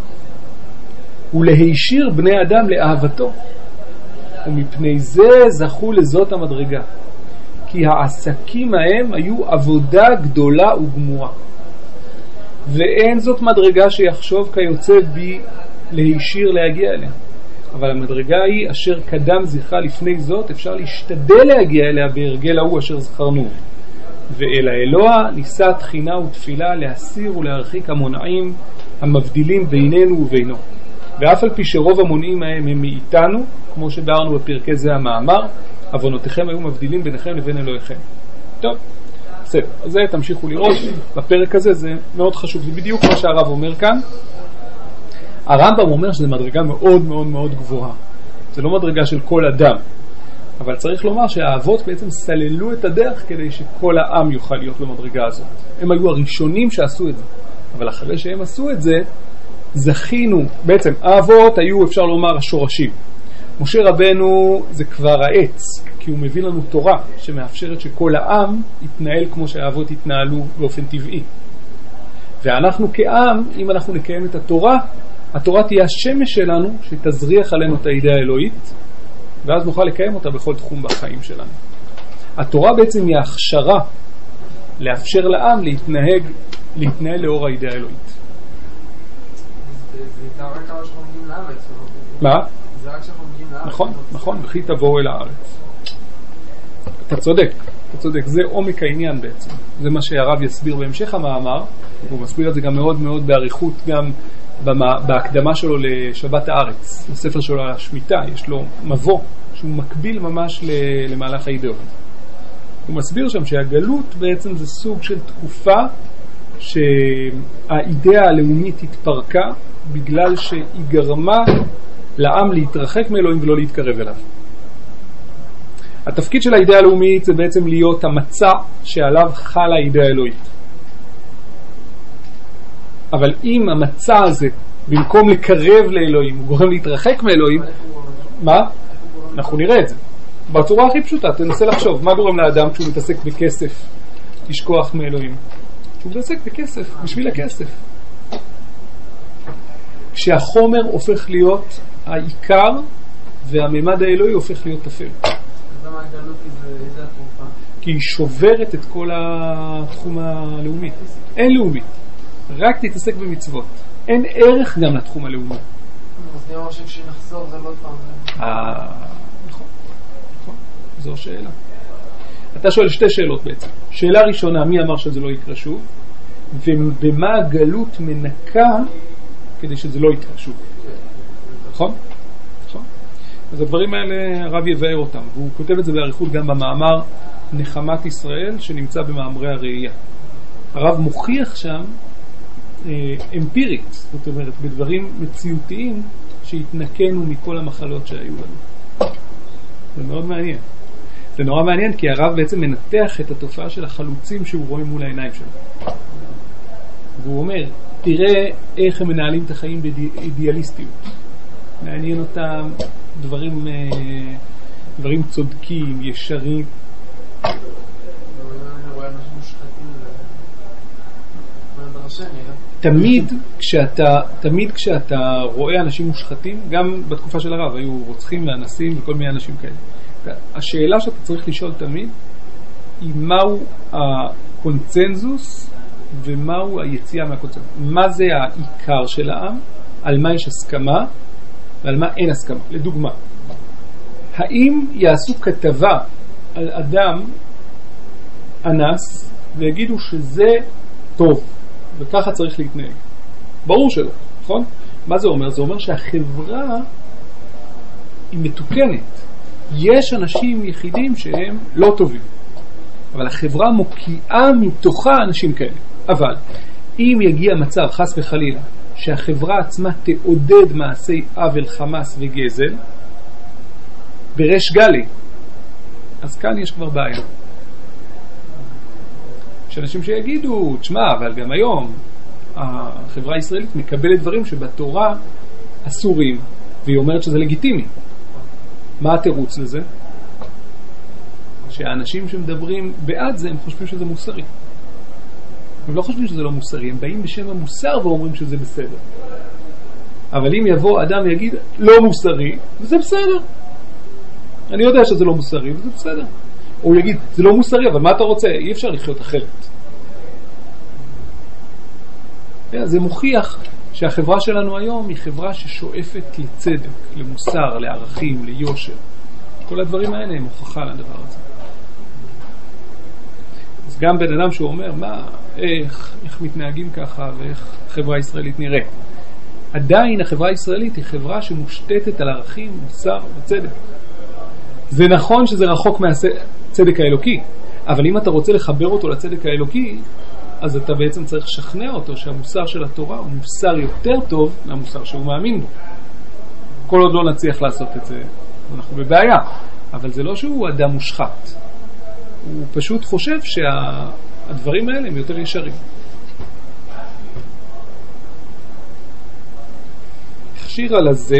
ולהישיר בני אדם לאהבתו, ומפני זה זכו לזאת המדרגה, כי העסקים ההם היו עבודה גדולה וגמורה, ואין זאת מדרגה שיחשוב כיוצא בי להישיר להגיע אליה. אבל המדרגה היא אשר קדם זכרה לפני זאת, אפשר להשתדל להגיע אליה בהרגל ההוא אשר זכרנו. ואל האלוה ניסה תחינה ותפילה להסיר ולהרחיק המונעים המבדילים בינינו ובינו. ואף על פי שרוב המונעים ההם הם מאיתנו, כמו שבארנו בפרקי זה המאמר, עוונותיכם היו מבדילים ביניכם לבין אלוהיכם. טוב, בסדר, אז זה תמשיכו לראות בפרק הזה, זה מאוד חשוב, זה בדיוק מה שהרב אומר כאן. הרמב"ם אומר שזה מדרגה מאוד מאוד מאוד גבוהה, זה לא מדרגה של כל אדם, אבל צריך לומר שהאבות בעצם סללו את הדרך כדי שכל העם יוכל להיות במדרגה הזאת. הם היו הראשונים שעשו את זה, אבל אחרי שהם עשו את זה, זכינו, בעצם האבות היו אפשר לומר השורשים. משה רבנו זה כבר העץ, כי הוא מביא לנו תורה שמאפשרת שכל העם יתנהל כמו שהאבות יתנהלו באופן טבעי. ואנחנו כעם, אם אנחנו נקיים את התורה, התורה תהיה השמש שלנו שתזריח עלינו את הידיעה האלוהית, ואז נוכל לקיים אותה בכל תחום בחיים שלנו. התורה בעצם היא ההכשרה לאפשר לעם להתנהל לאור האידאה האלוהית. זה רק כמה שאנחנו מגיעים לארץ. מה? זה רק שאנחנו מגיעים לארץ. נכון, נכון, וכי תבואו אל הארץ. אתה צודק, זה עומק העניין בעצם. זה מה שהרב יסביר בהמשך המאמר, הוא מסביר את זה גם מאוד מאוד בעריכות, גם בהקדמה שלו לשבת הארץ, בספר שלו על השמיטה, יש לו מבוא שהוא מקביל ממש למהלך האידאות. הוא מסביר שם שהגלות בעצם זה סוג של תקופה שהאידאה הלאומית התפרקה בגלל שהיא גרמה לעם להתרחק מאלוהים ולא להתקרב אליו. התפקיד של האידאה הלאומית זה בעצם להיות המצע שעליו חלה האידאה האלוהית. אבל אם המצע הזה, במקום לקרב לאלוהים, הוא גורם להתרחק מאלוהים, מה? אנחנו נראה את זה. בצורה הכי פשוטה, תנסה לחשוב, מה גורם לאדם כשהוא מתעסק בכסף, לשכוח מאלוהים? כשהוא מתעסק בכסף, בשביל הכסף. כשהחומר הופך להיות העיקר, והממד האלוהי הופך להיות תפל. למה הגלות איזה התרופה? כי היא שוברת את כל התחום הלאומי. אין לאומי. רק תתעסק במצוות. אין ערך גם לתחום הלאומי. אז נראה שכשנחזור זה לא פעם. נכון. זו השאלה. אתה שואל שתי שאלות בעצם. שאלה ראשונה, מי אמר שזה לא יקרה שוב? ובמה הגלות מנקה כדי שזה לא יקרה שוב? נכון? אז הדברים האלה הרב יבאר אותם, והוא כותב את זה בעריכות גם במאמר נחמת ישראל שנמצא במאמרי הראייה. הרב מוכיח שם אמפירית, זאת אומרת בדברים מציאותיים שהתנקנו מכל המחלות שהיו לנו. זה מאוד מעניין. זה נורא מעניין כי הרב בעצם מנתח את התופעה של החלוצים שהוא רואה מול העיניים שלו. והוא אומר, תראה איך הם מנהלים את החיים באידיאליסטיות. מעניין אותם דברים צודקים, ישרים. תמיד כשאתה רואה אנשים מושחתים, גם בתקופה של הרב היו רוצחים ואנסים וכל מיני אנשים כאלה. השאלה שאתה צריך לשאול תמיד היא מהו הקונצנזוס ומהו היציאה מהקונצנזוס. מה זה העיקר של העם, על מה יש הסכמה ועל מה אין הסכמה. לדוגמה, האם יעשו כתבה על אדם אנס ויגידו שזה טוב וככה צריך להתנהג? ברור שלא, נכון? מה זה אומר? זה אומר שהחברה היא מתוקנת. יש אנשים יחידים שהם לא טובים, אבל החברה מוקיעה מתוכה אנשים כאלה. אבל אם יגיע מצב חס וחלילה שהחברה עצמה תעודד מעשי עוול, חמאס וגזל ברש גלי, אז כאן יש כבר בעיה. יש אנשים שיגידו, תשמע, אבל גם היום החברה הישראלית מקבלת דברים שבתורה אסורים, והיא אומרת שזה לגיטימי. מה התירוץ לזה? שהאנשים שמדברים בעד זה, הם חושבים שזה מוסרי. הם לא חושבים שזה לא מוסרי, הם באים בשם המוסר ואומרים שזה בסדר. אבל אם יבוא אדם ויגיד לא מוסרי, זה בסדר. אני יודע שזה לא מוסרי, וזה בסדר. או הוא יגיד, זה לא מוסרי, אבל מה אתה רוצה? אי אפשר לחיות אחרת. זה מוכיח שהחברה שלנו היום היא חברה ששואפת לצדק, למוסר, לערכים, ליושר. כל הדברים האלה הם הוכחה לדבר הזה. אז גם בן אדם שהוא אומר, איך מתנהגים ככה ואיך החברה הישראלית נראית. עדיין החברה הישראלית היא חברה שמושתתת על ערכים, מוסר וצדק. זה נכון שזה רחוק מהצדק האלוקי, אבל אם אתה רוצה לחבר אותו לצדק האלוקי, אז אתה בעצם צריך לשכנע אותו שהמוסר של התורה הוא מוסר יותר טוב מהמוסר שהוא מאמין בו. כל עוד לא נצליח לעשות את זה, אנחנו בבעיה. אבל זה לא שהוא אדם מושחת. הוא פשוט חושב שהדברים האלה הם יותר ישרים. הכשירה לזה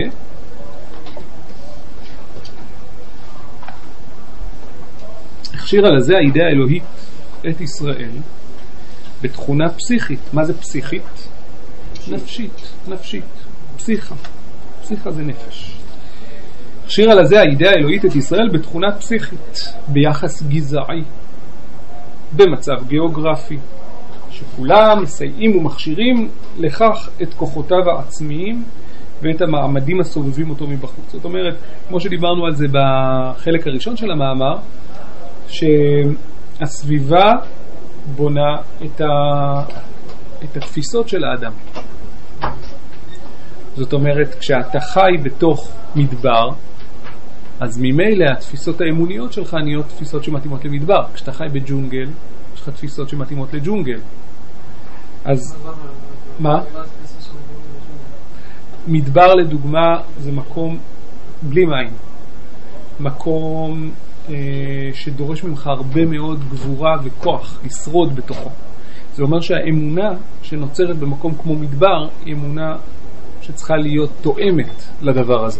האידאה האלוהית את ישראל בתכונה פסיכית. מה זה פסיכית? נפשית. פסיכה זה נפש. השיר על הזה, האידאה האלוהית את ישראל בתכונה פסיכית, ביחס גזעי, במצב גיאוגרפי, שכולם מסייעים ומכשירים לכך את כוחותיו העצמיים ואת המעמדים הסובבים אותו מבחוץ. זאת אומרת, כמו שדיברנו על זה בחלק הראשון של המאמר, שהסביבה בונה את התפיסות של האדם. זאת אומרת, כשאתה חי בתוך מדבר, אז ממילא התפיסות האמוניות שלך נהיות תפיסות שמתאימות למדבר. כשאתה חי בג'ונגל, יש לך תפיסות שמתאימות לג'ונגל. אז מה? מדבר לדוגמה זה מקום בלי מים. מקום שדורש ממך הרבה מאוד גבורה וכוח לשרוד בתוכו. זה אומר שהאמונה שנוצרת במקום כמו מדבר היא אמונה שצריכה להיות תואמת לדבר הזה.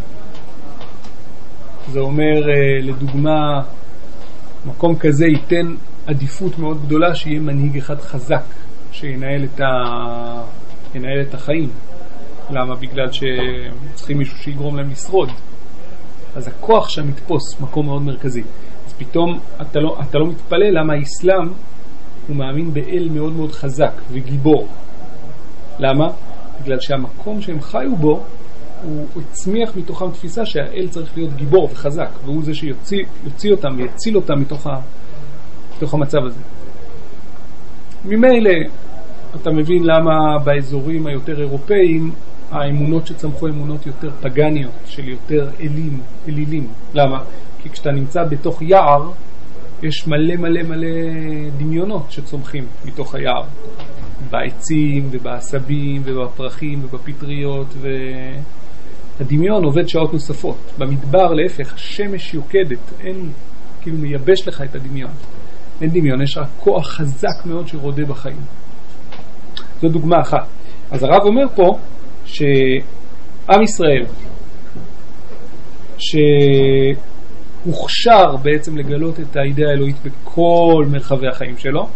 זה אומר, לדוגמה, מקום כזה ייתן עדיפות מאוד גדולה שיהיה מנהיג אחד חזק שינהל את החיים. למה? בגלל שצריכים מישהו שיגרום להם לשרוד. אז הכוח שם מתפוס מקום מאוד מרכזי. אז פתאום אתה לא מתפלא למה האסלאם הוא מאמין באל מאוד מאוד חזק וגיבור. למה? בגלל שהמקום שהם חיו בו הוא הצמיח מתוכם תפיסה שהאל צריך להיות גיבור וחזק, והוא זה שיוציא אותם ויציל אותם מתוך המצב הזה. ממילא אתה מבין למה באזורים היותר אירופאים האמונות שצמחו אמונות יותר פגניות, של יותר אלילים. למה? כי כשאתה נמצא בתוך יער יש מלא מלא מלא דמיונות שצומחים מתוך היער, בעצים ובעשבים ובפרחים ובפטריות, והדמיון עובד שעות נוספות. במדבר להפך, השמש יוקדת, אין, כאילו מייבש לך את הדמיון, אין דמיון, יש רק כוח חזק מאוד שרודה בחיים. זו דוגמה אחת. אז הרב אומר פה שעם ישראל שהוכשר בעצם לגלות את האידאה האלוהית בכל מרחבי החיים שלו,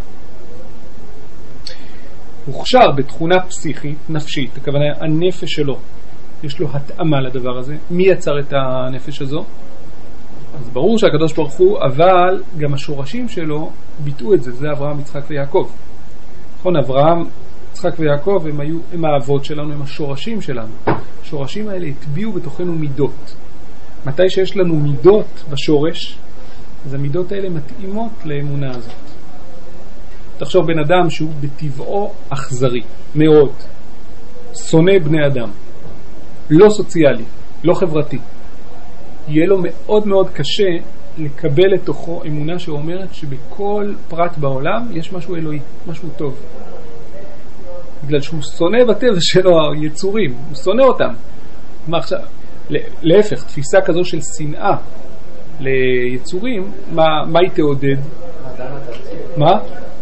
הוכשר בתכונה פסיכית, נפשית, הכוונה הנפש שלו, יש לו התאמה לדבר הזה. מי יצר את הנפש הזו? אז ברור שהקדוש ברוך הוא, אבל גם השורשים שלו ביטאו את זה, זה אברהם, יצחק ויעקב. נכון, אברהם, יצחק ויעקב הם האבות שלנו, הם השורשים שלנו. השורשים האלה הטביעו בתוכנו מידות. מתי שיש לנו מידות בשורש, אז המידות האלה מתאימות לאמונה הזאת. תחשוב בן אדם שהוא בטבעו אכזרי, מאוד, שונא בני אדם, לא סוציאלי, לא חברתי. יהיה לו מאוד מאוד קשה לקבל לתוכו אמונה שאומרת שבכל פרט בעולם יש משהו אלוהי, משהו טוב. בגלל שהוא שונא בטבע שלו יצורים, הוא שונא אותם. מה עכשיו? להפך, תפיסה כזו של שנאה ליצורים, מה היא תעודד? מה?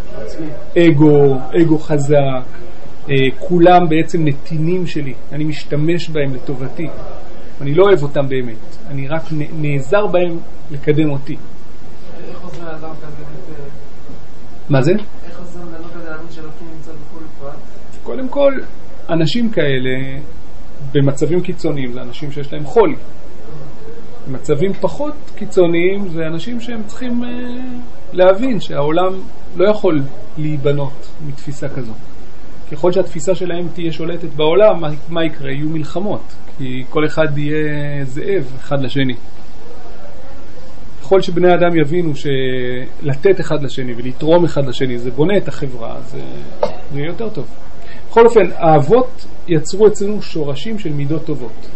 אגו חזק, כולם בעצם נתינים שלי, אני משתמש בהם לטובתי, אני לא אוהב אותם באמת, אני רק נעזר בהם לקדם אותי. איך עוזר לאדם כזה? מה זה? איך עוזר לאדם כזה להאמין שאלוקים נמצא בכל פרט? קודם כל, אנשים כאלה במצבים קיצוניים זה אנשים שיש להם חולי. במצבים פחות קיצוניים זה אנשים שהם צריכים להבין שהעולם לא יכול להיבנות מתפיסה כזו. ככל שהתפיסה שלהם תהיה שולטת בעולם, מה יקרה? יהיו מלחמות, כי כל אחד יהיה זאב אחד לשני. ככל שבני האדם יבינו שלתת אחד לשני ולתרום אחד לשני זה בונה את החברה, זה יהיה יותר טוב. בכל אופן, האבות יצרו אצלנו שורשים של מידות טובות.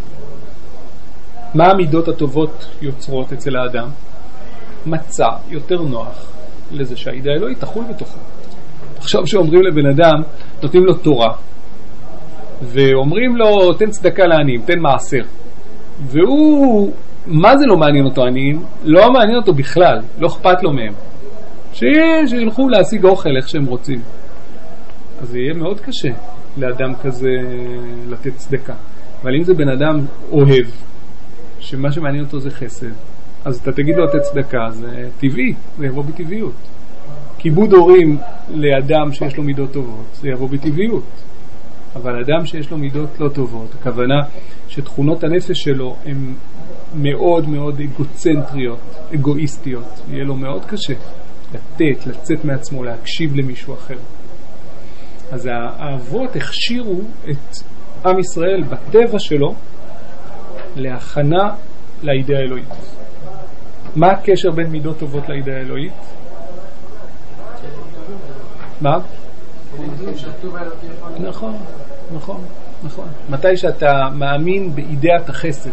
מה המידות הטובות יוצרות אצל האדם? מצא יותר נוח לזה שהאידאה האלוהית תחול בתוכו. עכשיו שאומרים לבן אדם, נותנים לו תורה, ואומרים לו, תן צדקה לעניים, תן מעשר. והוא, מה זה לא מעניין אותו עניים? לא מעניין אותו בכלל, לא אכפת לו מהם. שילכו להשיג אוכל איך שהם רוצים. אז זה יהיה מאוד קשה לאדם כזה לתת צדקה. אבל אם זה בן אדם אוהב, שמה שמעניין אותו זה חסד, אז אתה תגיד לו לתת צדקה, זה טבעי, זה יבוא בטבעיות. כיבוד הורים לאדם שיש לו מידות טובות, זה יבוא בטבעיות. אבל אדם שיש לו מידות לא טובות, הכוונה שתכונות הנפש שלו הן מאוד מאוד אגוצנטריות, אגואיסטיות. יהיה לו מאוד קשה לצאת מעצמו, להקשיב למישהו אחר. אז האבות הכשירו את עם ישראל בטבע שלו להכנה לידיעה האלוהית. מה הקשר בין מידות טובות לידיעה האלוהית? מה? נכון, נכון, נכון. מתי שאתה מאמין באידאת החסד,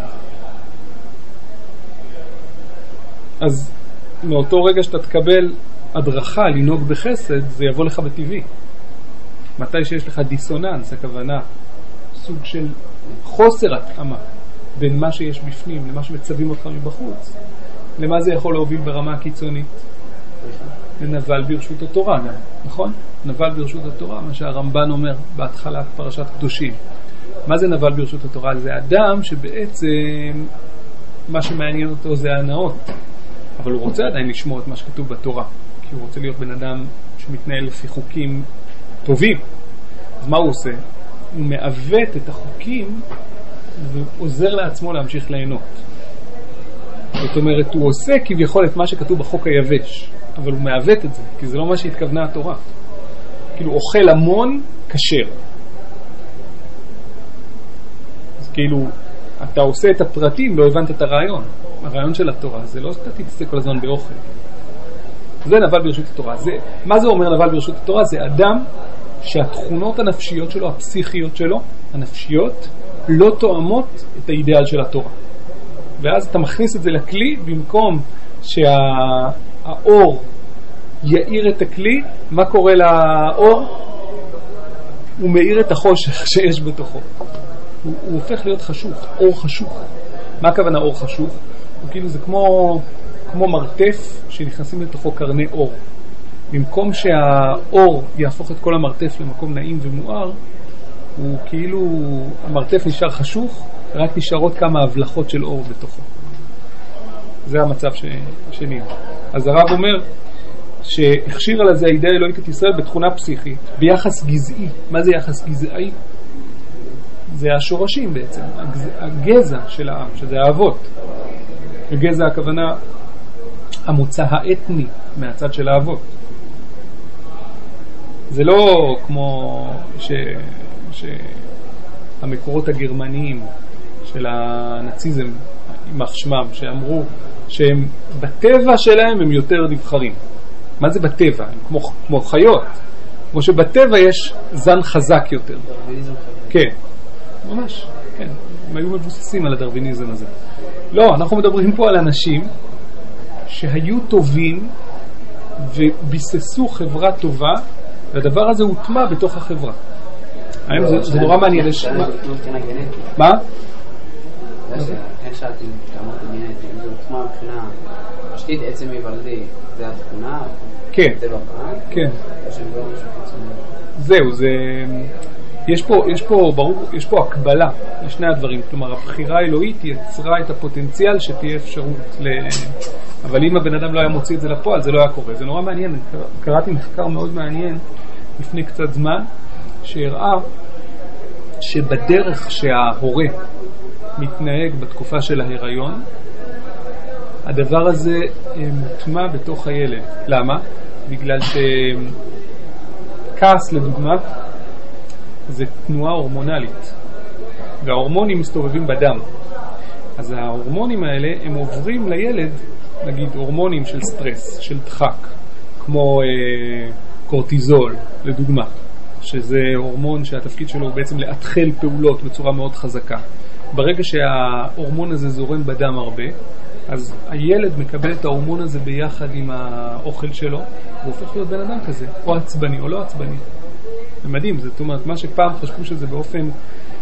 אז מאותו רגע שאתה תקבל הדרכה לנהוג בחסד, זה יבוא לך בטבעי. מתי שיש לך דיסוננס, הכוונה סוג של חוסר התאמה בין מה שיש בפנים למה שמצווים אותך מבחוץ, למה זה יכול להוביל ברמה הקיצונית? לנבל ברשות התורה גם, נכון? נבל ברשות התורה, מה שהרמב"ן אומר בהתחלת פרשת קדושים. מה זה נבל ברשות התורה? זה אדם שבעצם מה שמעניין אותו זה הנאות, אבל הוא רוצה עדיין לשמוע את מה שכתוב בתורה, כי הוא רוצה להיות בן אדם שמתנהל לפי חוקים טובים. אז מה הוא עושה? הוא מעוות את החוקים ועוזר לעצמו להמשיך ליהנות. זאת אומרת, הוא עושה כביכול את מה שכתוב בחוק היבש, אבל הוא מעוות את זה, כי זה לא מה שהתכוונה התורה. כאילו, אוכל המון כשר. אז כאילו, אתה עושה את הפרטים, לא הבנת את הרעיון. הרעיון של התורה זה לא שאתה תתעסק כל הזמן באוכל. זה נבל ברשות התורה. מה זה אומר נבל ברשות התורה? זה אדם שהתכונות הנפשיות שלו, הפסיכיות שלו, הנפשיות, לא תואמות את האידאל של התורה. ואז אתה מכניס את זה לכלי, במקום שהאור יאיר את הכלי, מה קורה לאור? הוא מאיר את החושך שיש בתוכו. הוא הופך להיות חשוך, אור חשוך. מה הכוונה אור חשוך? הוא כאילו זה כמו מרתף שנכנסים לתוכו קרני אור. במקום שהאור יהפוך את כל המרתף למקום נעים ומואר, הוא כאילו, המרתף נשאר חשוך, רק נשארות כמה הבלחות של אור בתוכו. זה המצב שנהיה. אז הרב אומר שהכשיר על זה האידאה האלוהית את ישראל בתכונה פסיכית, ביחס גזעי. מה זה יחס גזעי? זה השורשים בעצם, הגזע של העם, שזה האבות. הגזע הכוונה המוצא האתני מהצד של האבות. זה לא כמו שהמקורות הגרמניים של הנאציזם, יימח שמם, שאמרו שהם בטבע שלהם הם יותר נבחרים. מה זה בטבע? הם כמו חיות. כמו שבטבע יש זן חזק יותר. כן, ממש, כן. הם היו מבוססים על הדרוויניזם הזה. לא, אנחנו מדברים פה על אנשים שהיו טובים וביססו חברה טובה, והדבר הזה הוטמע בתוך החברה. זה נורא מעניין. מה? איך שאלתי, כאמרת גנטי, זה הוטמע מבחינה פשטית עצם היוולדי, זה התכונה? כן. זה בפרק? כן. זהו, זה... יש פה הקבלה לשני הדברים. כלומר, הבחירה האלוהית יצרה את הפוטנציאל שתהיה אפשרות אבל אם הבן אדם לא היה מוציא את זה לפועל, זה לא היה קורה. זה נורא מעניין. קראתי מחקר מאוד מעניין לפני קצת זמן, שהראה שבדרך שההורה מתנהג בתקופה של ההיריון, הדבר הזה מוטמע בתוך הילד. למה? בגלל שכעס לדוגמה זה תנועה הורמונלית, וההורמונים מסתובבים בדם. אז ההורמונים האלה הם עוברים לילד, נגיד הורמונים של סטרס, של דחק, כמו קורטיזול לדוגמה, שזה הורמון שהתפקיד שלו הוא בעצם להתחיל פעולות בצורה מאוד חזקה. ברגע שההורמון הזה זורם בדם הרבה, אז הילד מקבל את ההורמון הזה ביחד עם האוכל שלו, הוא הופך להיות בן אדם כזה, או עצבני או לא עצבני. זה מדהים, זאת אומרת, מה שפעם חשבו שזה באופן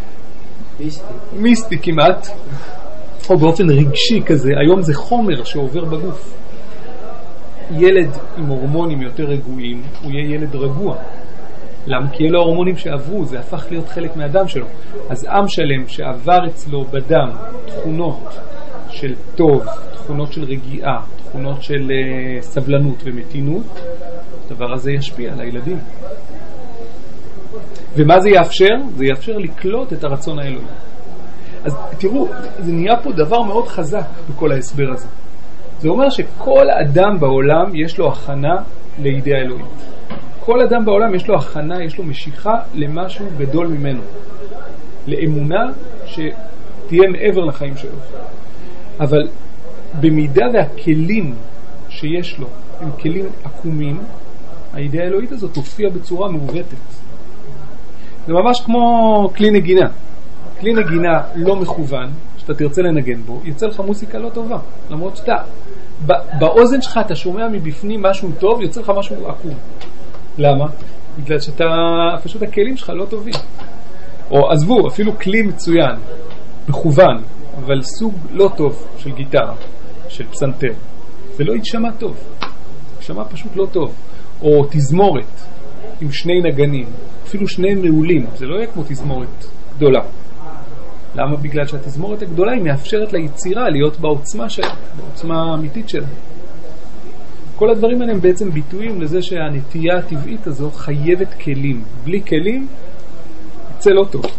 מיסטי כמעט, או באופן רגשי כזה, היום זה חומר שעובר בגוף. ילד עם הורמונים יותר רגועים, הוא יהיה ילד רגוע. למה? כי אלו ההורמונים שעברו, זה הפך להיות חלק מהדם שלו. אז עם שלם שעבר אצלו בדם תכונות של טוב, תכונות של רגיעה, תכונות של סבלנות ומתינות, הדבר הזה ישפיע על הילדים. ומה זה יאפשר? זה יאפשר לקלוט את הרצון האלוהי. אז תראו, זה נהיה פה דבר מאוד חזק בכל ההסבר הזה. זה אומר שכל אדם בעולם יש לו הכנה לידי האלוהים. כל אדם בעולם יש לו הכנה, יש לו משיכה למשהו גדול ממנו. לאמונה שתהיה מעבר לחיים שלו. אבל במידה והכלים שיש לו הם כלים עקומים, הידיעה האלוהית הזאת תופיע בצורה מעוותת. זה ממש כמו כלי נגינה. כלי נגינה לא מכוון, שאתה תרצה לנגן בו, יוצא לך מוסיקה לא טובה. למרות שאתה, באוזן שלך אתה שומע מבפנים משהו טוב, יוצא לך משהו עקום. למה? בגלל שאתה, פשוט הכלים שלך לא טובים. או עזבו, אפילו כלי מצוין, מכוון, אבל סוג לא טוב של גיטרה, של פסנתר. זה לא יתשמע טוב. יתשמע פשוט לא טוב. או תזמורת עם שני נגנים, אפילו שני מעולים, זה לא יהיה כמו תזמורת גדולה. למה? בגלל שהתזמורת הגדולה היא מאפשרת ליצירה להיות בעוצמה שלה, בעוצמה האמיתית שלה. כל הדברים האלה הם בעצם ביטויים לזה שהנטייה הטבעית הזו חייבת כלים. בלי כלים יצא לא טוב.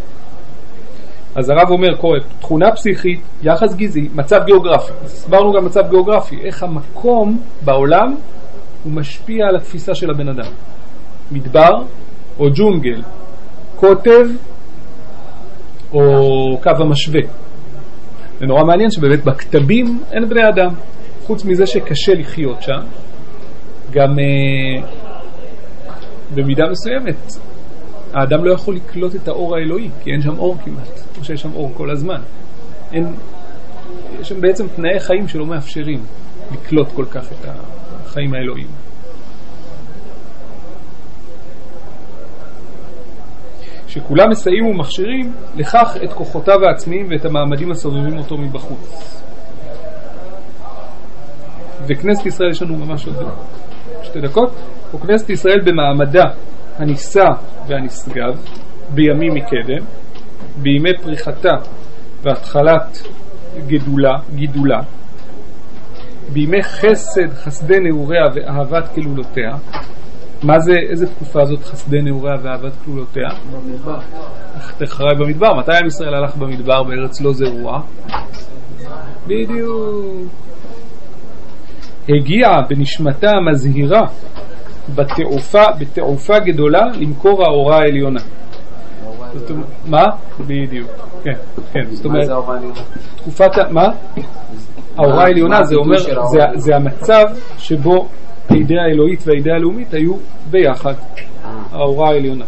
אז הרב אומר, קורא, תכונה פסיכית, יחס גזעי, מצב גיאוגרפי. הסברנו גם מצב גיאוגרפי, איך המקום בעולם הוא משפיע על התפיסה של הבן אדם. מדבר או ג'ונגל, כותב או קו המשווה. זה נורא מעניין שבאמת בכתבים אין בני אדם. חוץ מזה שקשה לחיות שם, גם במידה מסוימת האדם לא יכול לקלוט את האור האלוהי, כי אין שם אור כמעט, או שיש שם אור כל הזמן. יש שם בעצם תנאי חיים שלא מאפשרים לקלוט כל כך את החיים האלוהיים. שכולם מסייעים ומכשירים לכך את כוחותיו העצמיים ואת המעמדים הסובבים אותו מבחוץ. וכנסת ישראל יש לנו ממש עוד 2 דקות. וכנסת ישראל במעמדה הניסה והנשגב בימים מקדם, בימי פריחתה והתחלת גידולה, בימי חסד, חסדי נעוריה ואהבת כלולותיה. מה זה, איזה תקופה זאת חסדי נעוריה ואהבת כלולותיה? במדבר. אחרי במדבר. מתי עם ישראל הלך במדבר בארץ לא זרוע? בדיוק. הגיעה בנשמתה המזהירה בתעופה גדולה למקור האורה העליונה. מה? בדיוק. כן. זאת אומרת, מה זה האורה העליונה? תקופת, מה? האורה העליונה זה אומר, זה המצב שבו הידיעה האלוהית והידיעה הלאומית היו ביחד. האורה העליונה.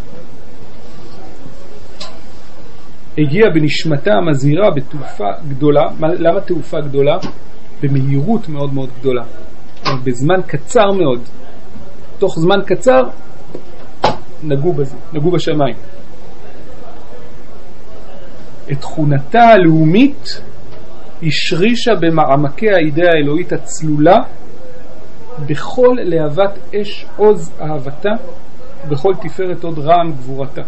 הגיעה בנשמתה המזהירה בתעופה גדולה. למה תעופה גדולה? במהירות מאוד מאוד גדולה. בזמן קצר מאוד. תוך זמן קצר נגעו בשמיים. את תכונתה הלאומית השרישה במעמקי הידיעה האלוהית הצלולה, בכל להבת אש עוז אהבתה, בכל תפארת עוד רעם גבורתה.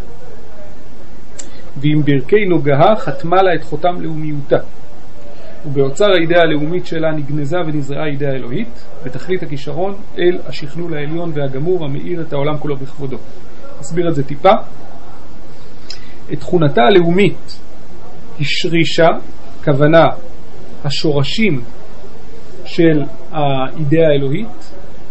ועם ברכי נוגעה חתמה לה את חותם לאומיותה. ובאוצר הידיעה הלאומית שלה נגנזה ונזרעה הידיעה האלוהית, בתכלית הכישרון אל השכלול העליון והגמור המאיר את העולם כולו בכבודו. אסביר את זה טיפה. את תכונתה הלאומית השרישה, כוונה השורשים של הידיעה האלוהית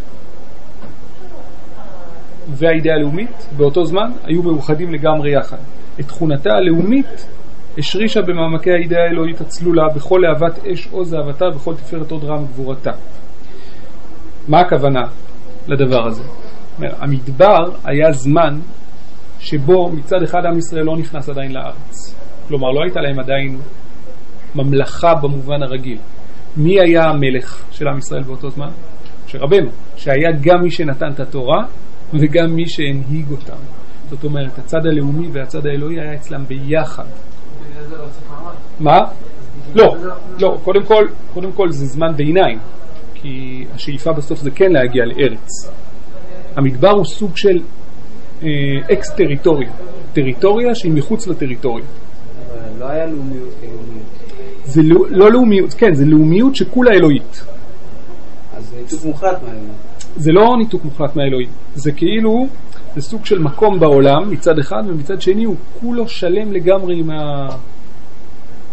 והידיעה הלאומית באותו זמן היו מאוחדים לגמרי יחד. את תכונתה הלאומית השרישה במעמקי הידיעה האלוהית הצלולה, בכל להבת אש עוז אהבתה, בכל תפארת עוד רעם גבורתה. מה הכוונה לדבר הזה? המדבר היה זמן שבו מצד אחד עם ישראל לא נכנס עדיין לארץ. כלומר, לא הייתה להם עדיין ממלכה במובן הרגיל. מי היה המלך של עם ישראל באותו זמן? שרבנו, שהיה גם מי שנתן את התורה וגם מי שהנהיג אותם. זאת אומרת, הצד הלאומי והצד האלוהי היה אצלם ביחד. מה? לא, קודם כל זה זמן ביניים, כי השאיפה בסוף זה כן להגיע לארץ. המדבר הוא סוג של אקס-טריטוריה, טריטוריה שהיא מחוץ לטריטוריה. לא היה לאומיות כלאומיות. זה לא לאומיות, כן, זה לאומיות שכולה אלוהית. אז זה ניתוק מוחלט מהאלוהים. זה לא ניתוק מוחלט מהאלוהים, זה כאילו, זה סוג של מקום בעולם מצד אחד, ומצד שני הוא כולו שלם לגמרי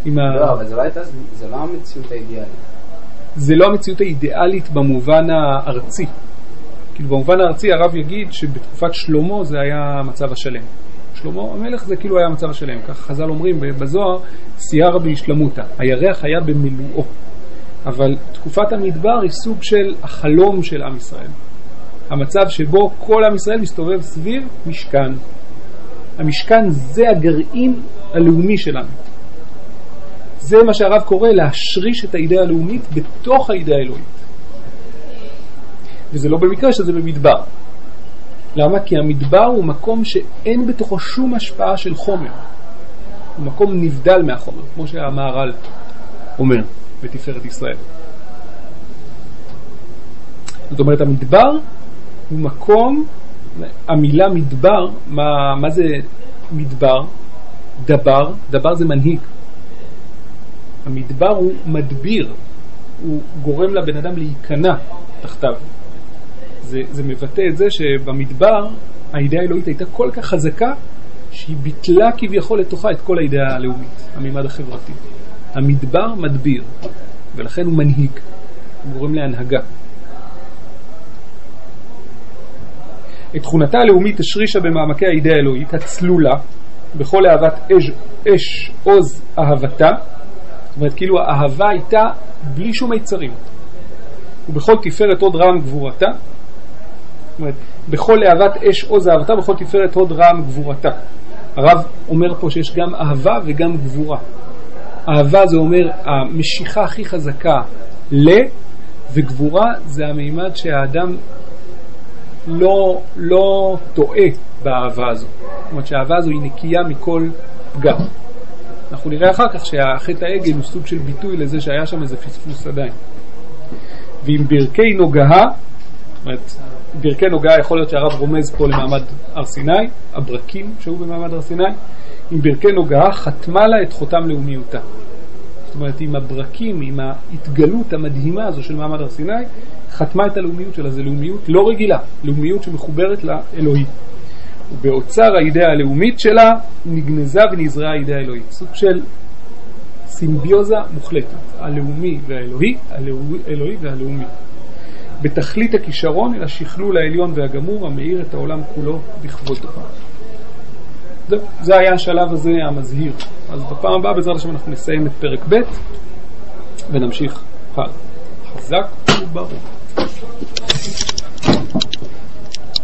לא, אבל זה לא המציאות האידיאלית. זה לא המציאות האידיאלית במובן הארצי. כאילו במובן הארצי הרב יגיד שבתקופת שלמה זה היה המצב השלם. שלמה המלך זה כאילו היה המצב השלם. כך חז"ל אומרים בזוהר, סיירה בהשלמותה. הירח היה במילואו. אבל תקופת המדבר היא סוג של החלום של עם ישראל. המצב שבו כל עם ישראל מסתובב סביב משכן. המשכן זה הגרעין הלאומי שלנו. זה מה שהרב קורא להשריש את האידאה הלאומית בתוך האידאה האלוהית. וזה לא במקרה שזה במדבר. למה? כי המדבר הוא מקום שאין בתוכו שום השפעה של חומר. הוא מקום נבדל מהחומר, כמו שהמהר"ל אומר בתפארת ישראל. זאת אומרת, המדבר הוא מקום, המילה מדבר, מה זה מדבר? דבר זה מנהיג. המדבר הוא מדביר, הוא גורם לבן אדם להיכנע תחתיו. זה מבטא את זה שבמדבר האידאה האלוהית הייתה כל כך חזקה שהיא ביטלה כביכול לתוכה את כל האידאה הלאומית, הממד החברתי. המדבר מדביר, ולכן הוא מנהיג, הוא גורם להנהגה. את תכונתה הלאומית השרישה במעמקי האידאה האלוהית הצלולה, בכל אהבת אש עוז אהבתה. זאת אומרת, כאילו האהבה הייתה בלי שום יצרים. ובכל תפארת הוד רעם גבורתה. זאת אומרת, בכל אהבת אש עוז אהבתה, בכל תפארת הוד רעם גבורתה. הרב אומר פה שיש גם אהבה וגם גבורה. אהבה זה אומר המשיכה הכי חזקה וגבורה זה המימד שהאדם לא טועה באהבה הזו. זאת אומרת שהאהבה הזו היא נקייה מכל פגם. אנחנו נראה אחר כך שהחטא העגל הוא סוג של ביטוי לזה שהיה שם איזה פספוס עדיין. ועם ברכי נוגעה, זאת אומרת, ברכי נוגעה יכול להיות שהרב רומז פה למעמד הר סיני, הברקים שהיו במעמד הר סיני, עם ברכי נוגעה חתמה לה את חותם לאומיותה. זאת אומרת, עם הברקים, עם ההתגלות המדהימה הזו של מעמד הר סיני, חתמה את הלאומיות שלה. זה לאומיות לא רגילה, לאומיות שמחוברת לאלוהי. ובאוצר האידאה הלאומית שלה נגנזה ונזרעה האידאה האלוהית. סוג של סימביוזה מוחלטת. הלאומי והאלוהי, האלוהי והלאומי. בתכלית הכישרון אל השכלול העליון והגמור המאיר את העולם כולו בכבודו. זה היה השלב הזה המזהיר. אז בפעם הבאה בעזרת השם אנחנו נסיים את פרק ב' ונמשיך הלאה. חזק וברוך.